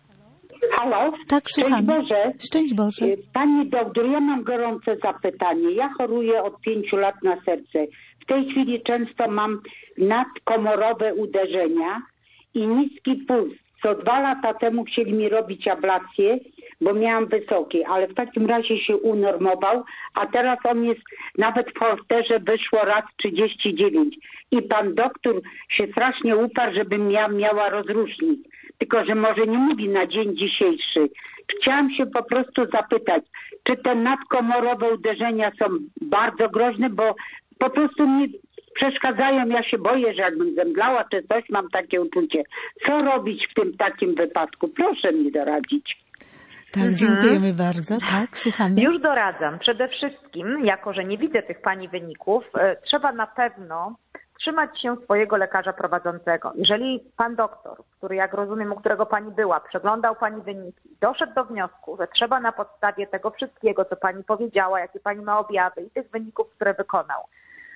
Halo? Tak, słucham. Szczęść Boże. Szczęść Boże. Pani doktor, ja mam gorące zapytanie. Ja choruję od pięciu lat na serce. W tej chwili często mam nadkomorowe uderzenia i niski puls. Co dwa lata temu chcieli mi robić ablację, bo miałam wysoki, ale w takim razie się unormował, a teraz on jest nawet w Holterze wyszło raz trzydzieści dziewięć. I pan doktor się strasznie uparł, żebym ja miała rozrusznik. Tylko że może nie mówi na dzień dzisiejszy. Chciałam się po prostu zapytać, czy te nadkomorowe uderzenia są bardzo groźne, bo po prostu mi przeszkadzają. Ja się boję, że jakbym zemdlała czy coś, mam takie uczucie. Co robić w tym takim wypadku? Proszę mi doradzić. Tak, mhm. dziękujemy bardzo. Tak, słuchamy. Już doradzam. Przede wszystkim, jako że nie widzę tych pani wyników, trzeba na pewno trzymać się swojego lekarza prowadzącego. Jeżeli pan doktor, który jak rozumiem, u którego pani była, przeglądał pani wyniki, doszedł do wniosku, że trzeba na podstawie tego wszystkiego, co pani powiedziała, jakie pani ma objawy i tych wyników, które wykonał,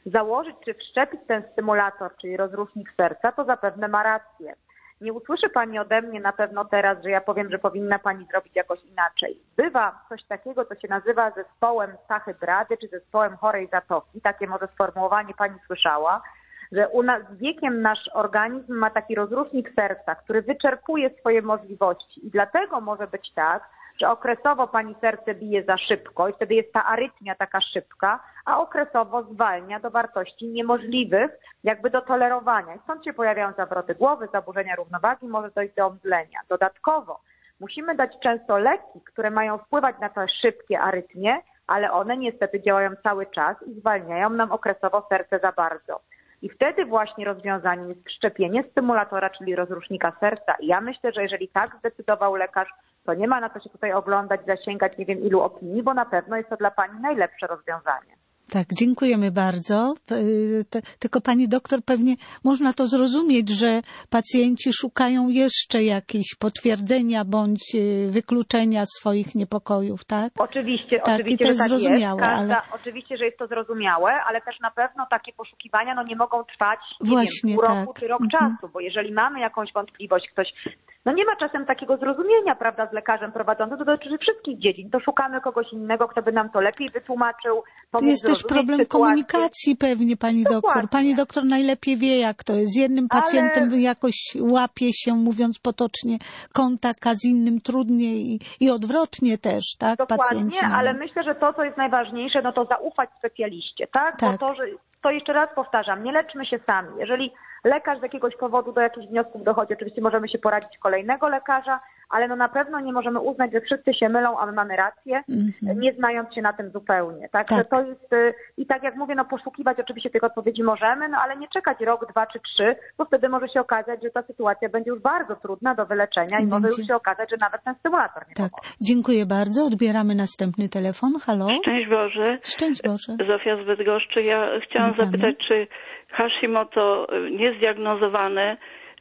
założyć czy wszczepić ten stymulator, czyli rozrusznik serca, to zapewne ma rację. Nie usłyszy Pani ode mnie na pewno teraz, że ja powiem, że powinna Pani zrobić jakoś inaczej. Bywa coś takiego, co się nazywa zespołem tachydrydy, czy zespołem chorej zatoki. Takie może sformułowanie Pani słyszała, że u nas z wiekiem nasz organizm ma taki rozrusznik serca, który wyczerpuje swoje możliwości i dlatego może być tak, że okresowo Pani serce bije za szybko i wtedy jest ta arytmia taka szybka, a okresowo zwalnia do wartości niemożliwych jakby do tolerowania. I stąd się pojawiają zawroty głowy, zaburzenia równowagi, może dojść do omdlenia. Dodatkowo musimy dać często leki, które mają wpływać na te szybkie arytmie, ale one niestety działają cały czas i zwalniają nam okresowo serce za bardzo. I wtedy właśnie rozwiązaniem jest wszczepienie stymulatora, czyli rozrusznika serca. I ja myślę, że jeżeli tak zdecydował lekarz, to nie ma na co się tutaj oglądać, zasięgać nie wiem ilu opinii, bo na pewno jest to dla Pani najlepsze rozwiązanie. Tak, dziękujemy bardzo. Tylko Pani doktor, pewnie można to zrozumieć, że pacjenci szukają jeszcze jakichś potwierdzenia bądź wykluczenia swoich niepokojów, tak? Oczywiście, tak, oczywiście, i to jest że tak zrozumiałe, jest. Każda, ale... Oczywiście, że jest to zrozumiałe, ale też na pewno takie poszukiwania no, nie mogą trwać nie Właśnie, wiem, pół tak. roku czy rok mhm. czasu, bo jeżeli mamy jakąś wątpliwość, ktoś no nie ma czasem takiego zrozumienia, prawda, z lekarzem prowadzącym, to dotyczy wszystkich dziedzin. To szukamy kogoś innego, kto by nam to lepiej wytłumaczył. Jest też problem sytuację. komunikacji pewnie, Pani Dokładnie. doktor. Pani doktor najlepiej wie, jak to jest. Z jednym pacjentem ale... jakoś łapie się, mówiąc potocznie, kontakt, a z innym trudniej i, i odwrotnie też, tak? Dokładnie, Pacjenci mają. Ale myślę, że to, co jest najważniejsze, no to zaufać specjaliście, tak? tak. Bo to, że, to jeszcze raz powtarzam, nie leczmy się sami. Jeżeli lekarz z jakiegoś powodu do jakichś wniosków dochodzi, oczywiście możemy się poradzić kolejnego lekarza, ale no na pewno nie możemy uznać, że wszyscy się mylą, a my mamy rację, mm-hmm. nie znając się na tym zupełnie. Także tak. to jest, i tak jak mówię, no poszukiwać oczywiście tych odpowiedzi możemy, no ale nie czekać rok, dwa czy trzy, bo wtedy może się okazać, że ta sytuacja będzie już bardzo trudna do wyleczenia i będzie. Może już się okazać, że nawet ten stymulator nie tak. pomoże. Dziękuję bardzo. Odbieramy następny telefon. Halo? Szczęść Boże. Szczęść Boże. Zofia z Bydgoszczy. Ja chciałam Witamy. zapytać, czy Hashimoto niezdiagnozowane,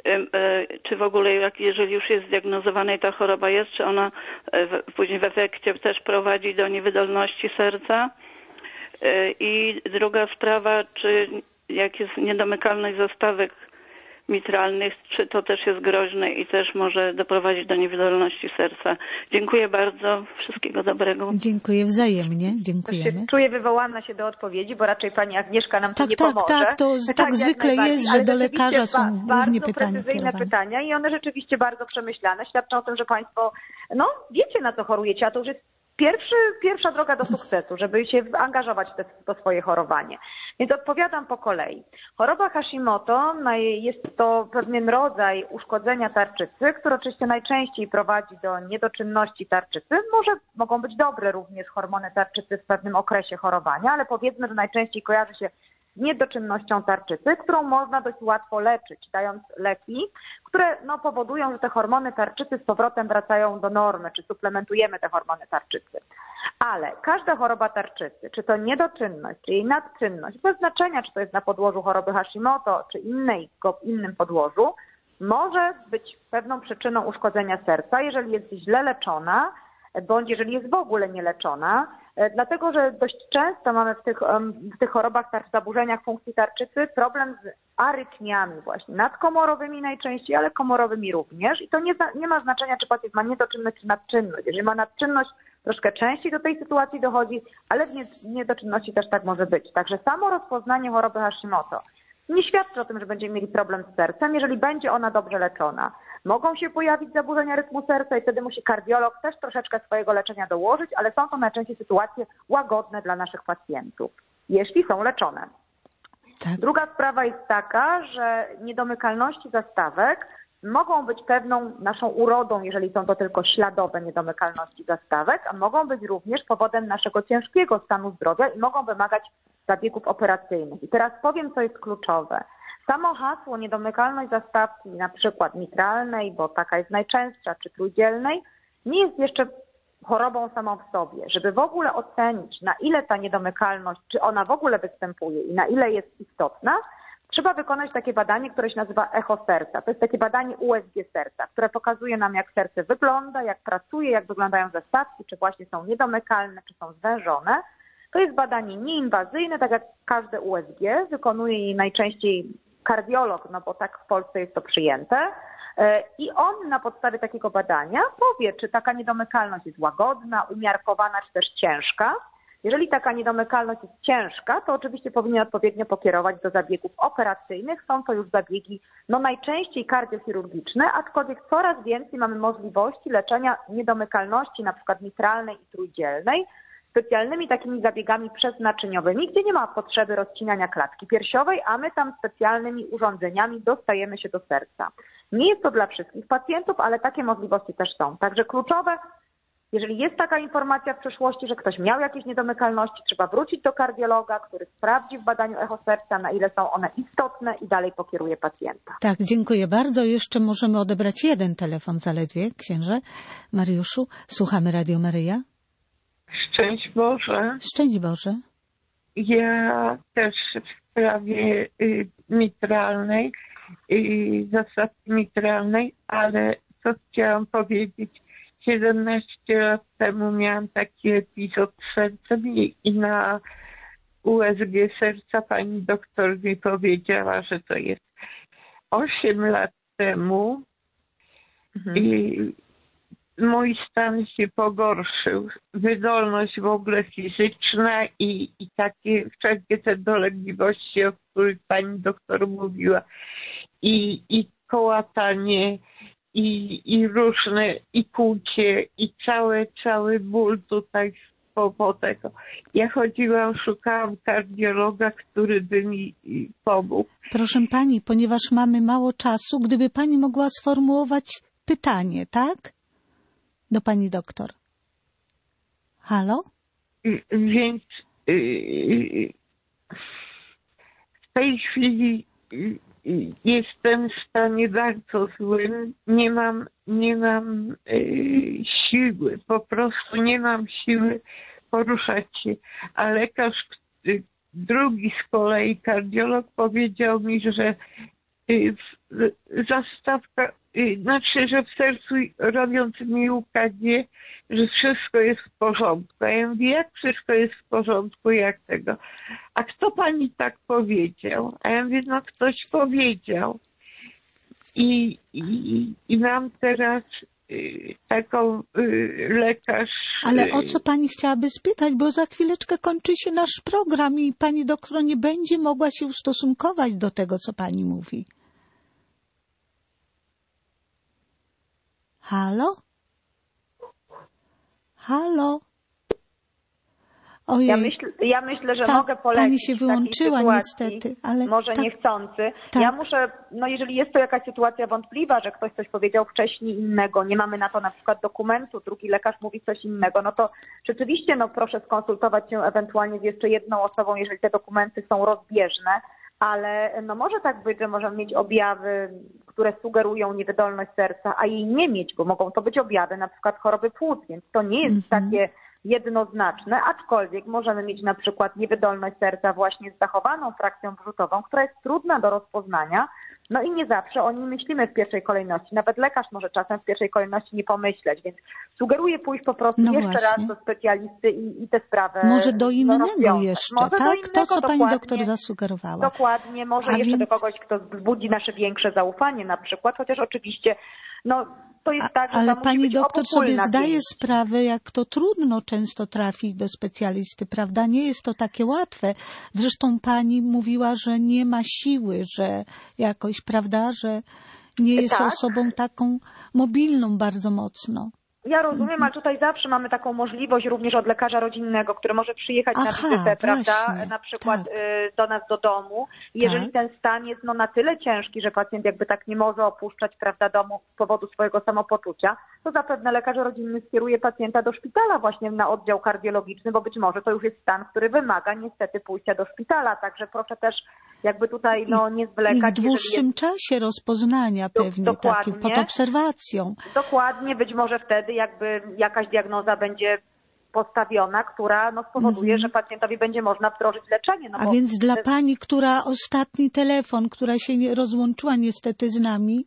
czy w ogóle, jak, jeżeli już jest zdiagnozowana i ta choroba jest, czy ona w, później w efekcie też prowadzi do niewydolności serca? I druga sprawa, czy jak jest niedomykalność zastawek mitralnych, czy to też jest groźne i też może doprowadzić do niewydolności serca. Dziękuję bardzo. Wszystkiego dobrego. Dziękuję wzajemnie. Dziękujemy. Się czuję wywołana się do odpowiedzi, bo raczej Pani Agnieszka nam tak, tu nie tak, pomoże. Tak, to tak, tak zwykle jest, że do lekarza są ba- głównie pytania bardzo precyzyjne kierowane. pytania i one rzeczywiście bardzo przemyślane. Świadczą o tym, że Państwo no wiecie, na co chorujecie, a to już jest Pierwszy, pierwsza droga do sukcesu, żeby się angażować w, te, w to swoje chorowanie. Więc odpowiadam po kolei. Choroba Hashimoto jest to pewien rodzaj uszkodzenia tarczycy, który oczywiście najczęściej prowadzi do niedoczynności tarczycy. Może mogą być dobre również hormony tarczycy w pewnym okresie chorowania, ale powiedzmy, że najczęściej kojarzy się z niedoczynnością tarczycy, którą można dość łatwo leczyć, dając leki, które no, powodują, że te hormony tarczycy z powrotem wracają do normy, czy suplementujemy te hormony tarczycy. Ale każda choroba tarczycy, czy to niedoczynność, czy jej nadczynność, bez znaczenia, czy to jest na podłożu choroby Hashimoto, czy innej, innym podłożu, może być pewną przyczyną uszkodzenia serca, jeżeli jest źle leczona, bądź jeżeli jest w ogóle nieleczona, dlatego że dość często mamy w tych, w tych chorobach, w zaburzeniach funkcji tarczycy problem z arytmiami właśnie, nadkomorowymi najczęściej, ale komorowymi również i to nie, nie ma znaczenia, czy pacjent ma niedoczynność czy nadczynność. Jeżeli ma nadczynność, troszkę częściej do tej sytuacji dochodzi, ale w niedoczynności też tak może być. Także samo rozpoznanie choroby Hashimoto nie świadczy o tym, że będziemy mieli problem z sercem, jeżeli będzie ona dobrze leczona. Mogą się pojawić zaburzenia rytmu serca i wtedy musi kardiolog też troszeczkę swojego leczenia dołożyć, ale są to najczęściej sytuacje łagodne dla naszych pacjentów, jeśli są leczone. Tak. Druga sprawa jest taka, że niedomykalności zastawek mogą być pewną naszą urodą, jeżeli są to tylko śladowe niedomykalności zastawek, a mogą być również powodem naszego ciężkiego stanu zdrowia i mogą wymagać zabiegów operacyjnych. I teraz powiem, co jest kluczowe. Samo hasło niedomykalność zastawki, na przykład mitralnej, bo taka jest najczęstsza, czy trójdzielnej, nie jest jeszcze chorobą samą w sobie. Żeby w ogóle ocenić, na ile ta niedomykalność, czy ona w ogóle występuje i na ile jest istotna, trzeba wykonać takie badanie, które się nazywa echo serca. To jest takie badanie U S G serca, które pokazuje nam, jak serce wygląda, jak pracuje, jak wyglądają zastawki, czy właśnie są niedomykalne, czy są zwężone. To jest badanie nieinwazyjne, tak jak każde U S G, wykonuje je najczęściej kardiolog, no bo tak w Polsce jest to przyjęte. I on na podstawie takiego badania powie, czy taka niedomykalność jest łagodna, umiarkowana, czy też ciężka. Jeżeli taka niedomykalność jest ciężka, to oczywiście powinien odpowiednio pokierować do zabiegów operacyjnych. Są to już zabiegi no najczęściej kardiochirurgiczne, aczkolwiek coraz więcej mamy możliwości leczenia niedomykalności, na przykład mitralnej i trójdzielnej, specjalnymi takimi zabiegami przeznaczyniowymi, gdzie nie ma potrzeby rozcinania klatki piersiowej, a my tam specjalnymi urządzeniami dostajemy się do serca. Nie jest to dla wszystkich pacjentów, ale takie możliwości też są. Także kluczowe, jeżeli jest taka informacja w przeszłości, że ktoś miał jakieś niedomykalności, trzeba wrócić do kardiologa, który sprawdzi w badaniu echo serca, na ile są one istotne i dalej pokieruje pacjenta. Tak, dziękuję bardzo. Jeszcze możemy odebrać jeden telefon zaledwie, księże Mariuszu. Słuchamy Radio Maryja. Szczęść Boże. Szczęść Boże. Ja też w sprawie y, mitralnej, y, zasadki mitralnej, ale co chciałam powiedzieć, siedemnaście lat temu miałam taki epizod z sercem i, i na U S G serca pani doktor mi powiedziała, że to jest osiem lat temu mhm. i mój stan się pogorszył, wydolność w ogóle fizyczna i, i takie wszelkie te dolegliwości, o których pani doktor mówiła, i, i kołatanie, i, i różne, i kłucie, i cały, cały ból tutaj z powodu tego. Ja chodziłam, szukałam kardiologa, który by mi pomógł. Proszę pani, ponieważ mamy mało czasu, gdyby pani mogła sformułować pytanie, tak? Do pani doktor. Halo? Więc w tej chwili jestem w stanie bardzo złym. Nie mam, nie mam siły, po prostu nie mam siły poruszać się. A lekarz, drugi z kolei kardiolog powiedział mi, że zastawka, znaczy, że w sercu robiąc mi U K G, że wszystko jest w porządku. A ja mówię, jak wszystko jest w porządku, jak tego? A kto pani tak powiedział? A ja mówię, no ktoś powiedział. I, i, i mam teraz y, taką y, lekarz... Ale o co pani chciałaby spytać? Bo za chwileczkę kończy się nasz program i pani doktor nie będzie mogła się ustosunkować do tego, co pani mówi. Halo? Halo? Ja, myśl, ja myślę, że tak, mogę polecić pani się wyłączyła niestety, ale może tak, niechcący. Tak. Ja muszę, no jeżeli jest to jakaś sytuacja wątpliwa, że ktoś coś powiedział wcześniej innego, nie mamy na to na przykład dokumentu, drugi lekarz mówi coś innego, no to rzeczywiście no proszę skonsultować się ewentualnie z jeszcze jedną osobą, jeżeli te dokumenty są rozbieżne. Ale no może tak być, że możemy mieć objawy, które sugerują niewydolność serca, a jej nie mieć, bo mogą to być objawy na przykład choroby płuc, więc to nie jest mm-hmm. takie jednoznaczne, aczkolwiek możemy mieć na przykład niewydolność serca właśnie z zachowaną frakcją wrzutową, która jest trudna do rozpoznania, no i nie zawsze o niej myślimy w pierwszej kolejności. Nawet lekarz może czasem w pierwszej kolejności nie pomyśleć, więc sugeruję pójść po prostu no jeszcze właśnie. raz do specjalisty i, i tę sprawę Może do innego rozwiązać. jeszcze, może tak? Do innego, to, co pani dokładnie, doktor zasugerowała. Dokładnie, może A jeszcze więc... do kogoś, kto wzbudzi nasze większe zaufanie na przykład, chociaż oczywiście no to jest tak, że Ale to pani musi być doktor sobie zdaje pięć. sprawę, jak to trudno często trafić do specjalisty, prawda? Nie jest to takie łatwe. Zresztą pani mówiła, że nie ma siły, że jakoś, prawda, że nie jest tak. osobą taką mobilną bardzo mocno. Ja rozumiem, ale tutaj zawsze mamy taką możliwość również od lekarza rodzinnego, który może przyjechać Aha, na wizytę, prawda, właśnie, na przykład tak. do nas do domu. Jeżeli tak. ten stan jest no na tyle ciężki, że pacjent jakby tak nie może opuszczać, prawda, domu z powodu swojego samopoczucia, to zapewne lekarz rodzinny skieruje pacjenta do szpitala właśnie na oddział kardiologiczny, bo być może to już jest stan, który wymaga niestety pójścia do szpitala, także proszę też jakby tutaj no nie zwlekać. I w dłuższym jest... czasie rozpoznania pewnie, Dokładnie. takim, pod obserwacją. Dokładnie, być może wtedy jakby jakaś diagnoza będzie postawiona, która no, spowoduje, Mhm. że pacjentowi będzie można wdrożyć leczenie. No A bo więc dla pani, która ostatni telefon, która się nie rozłączyła niestety z nami,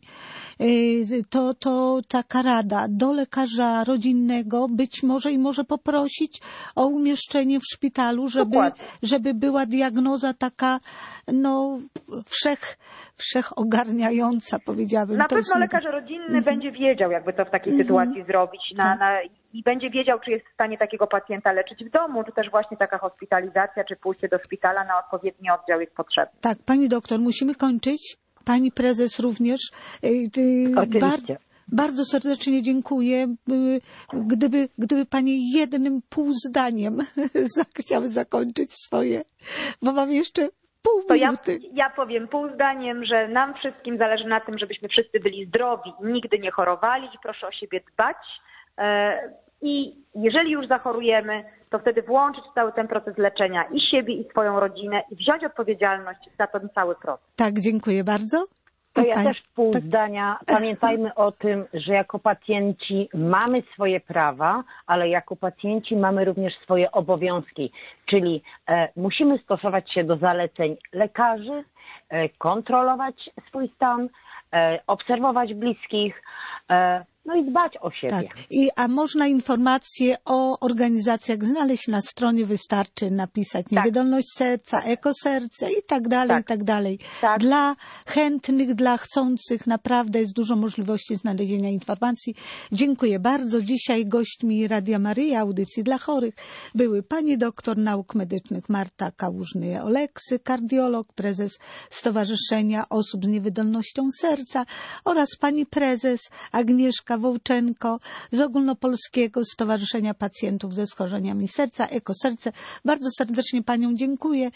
y, to, to taka rada do lekarza rodzinnego być może i może poprosić o umieszczenie w szpitalu, żeby, Dokładnie. żeby była diagnoza taka no wszech, wszechogarniająca, powiedziałabym. Na To pewno jest- lekarz rodzinny będzie wiedział, jakby to w takiej Mhm. sytuacji zrobić na, Tak. na, i będzie wiedział, czy jest w stanie takiego pacjenta leczyć w domu, czy też właśnie taka hospitalizacja, czy pójście do szpitala na odpowiedni oddział jest potrzebny. Tak, pani doktor, musimy kończyć. Pani prezes również. Y, y, Oczywiście. Bardzo, bardzo serdecznie dziękuję. Y, Gdyby, gdyby pani jednym pół zdaniem chciały zakończyć swoje, bo mam jeszcze pół To ja, minuty. ja powiem pół zdaniem, że nam wszystkim zależy na tym, żebyśmy wszyscy byli zdrowi i nigdy nie chorowali i proszę o siebie dbać. E, I jeżeli już zachorujemy, to wtedy włączyć w cały ten proces leczenia i siebie, i swoją rodzinę i wziąć odpowiedzialność za ten cały proces. Tak, dziękuję bardzo. To ja Pani- też pół tak. zdania. Pamiętajmy o tym, że jako pacjenci mamy swoje prawa, ale jako pacjenci mamy również swoje obowiązki. Czyli e, musimy stosować się do zaleceń lekarzy, e, kontrolować swój stan, e, obserwować bliskich, e, no i dbać o siebie. Tak. I, a można informacje o organizacjach znaleźć na stronie, wystarczy napisać niewydolność serca, ekoserce i tak dalej, Tak. i tak dalej. Tak. Dla chętnych, dla chcących naprawdę jest dużo możliwości znalezienia informacji. Dziękuję bardzo. Dzisiaj gośćmi Radia Maryja, audycji dla chorych, były pani doktor nauk medycznych Marta Kałużny-Oleksy, kardiolog, prezes Stowarzyszenia Osób z Niewydolnością Serca oraz pani prezes Agnieszka Wołczenko z Ogólnopolskiego Stowarzyszenia Pacjentów ze schorzeniami serca, Ekoserce. Bardzo serdecznie paniom dziękuję.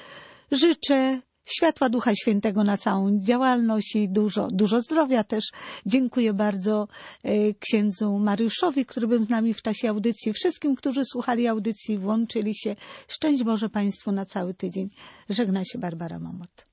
Życzę światła Ducha Świętego na całą działalność i dużo, dużo zdrowia też. Dziękuję bardzo e, księdzu Mariuszowi, który był z nami w czasie audycji. Wszystkim, którzy słuchali audycji, włączyli się. Szczęść Boże Państwu na cały tydzień. Żegna się Barbara Momot.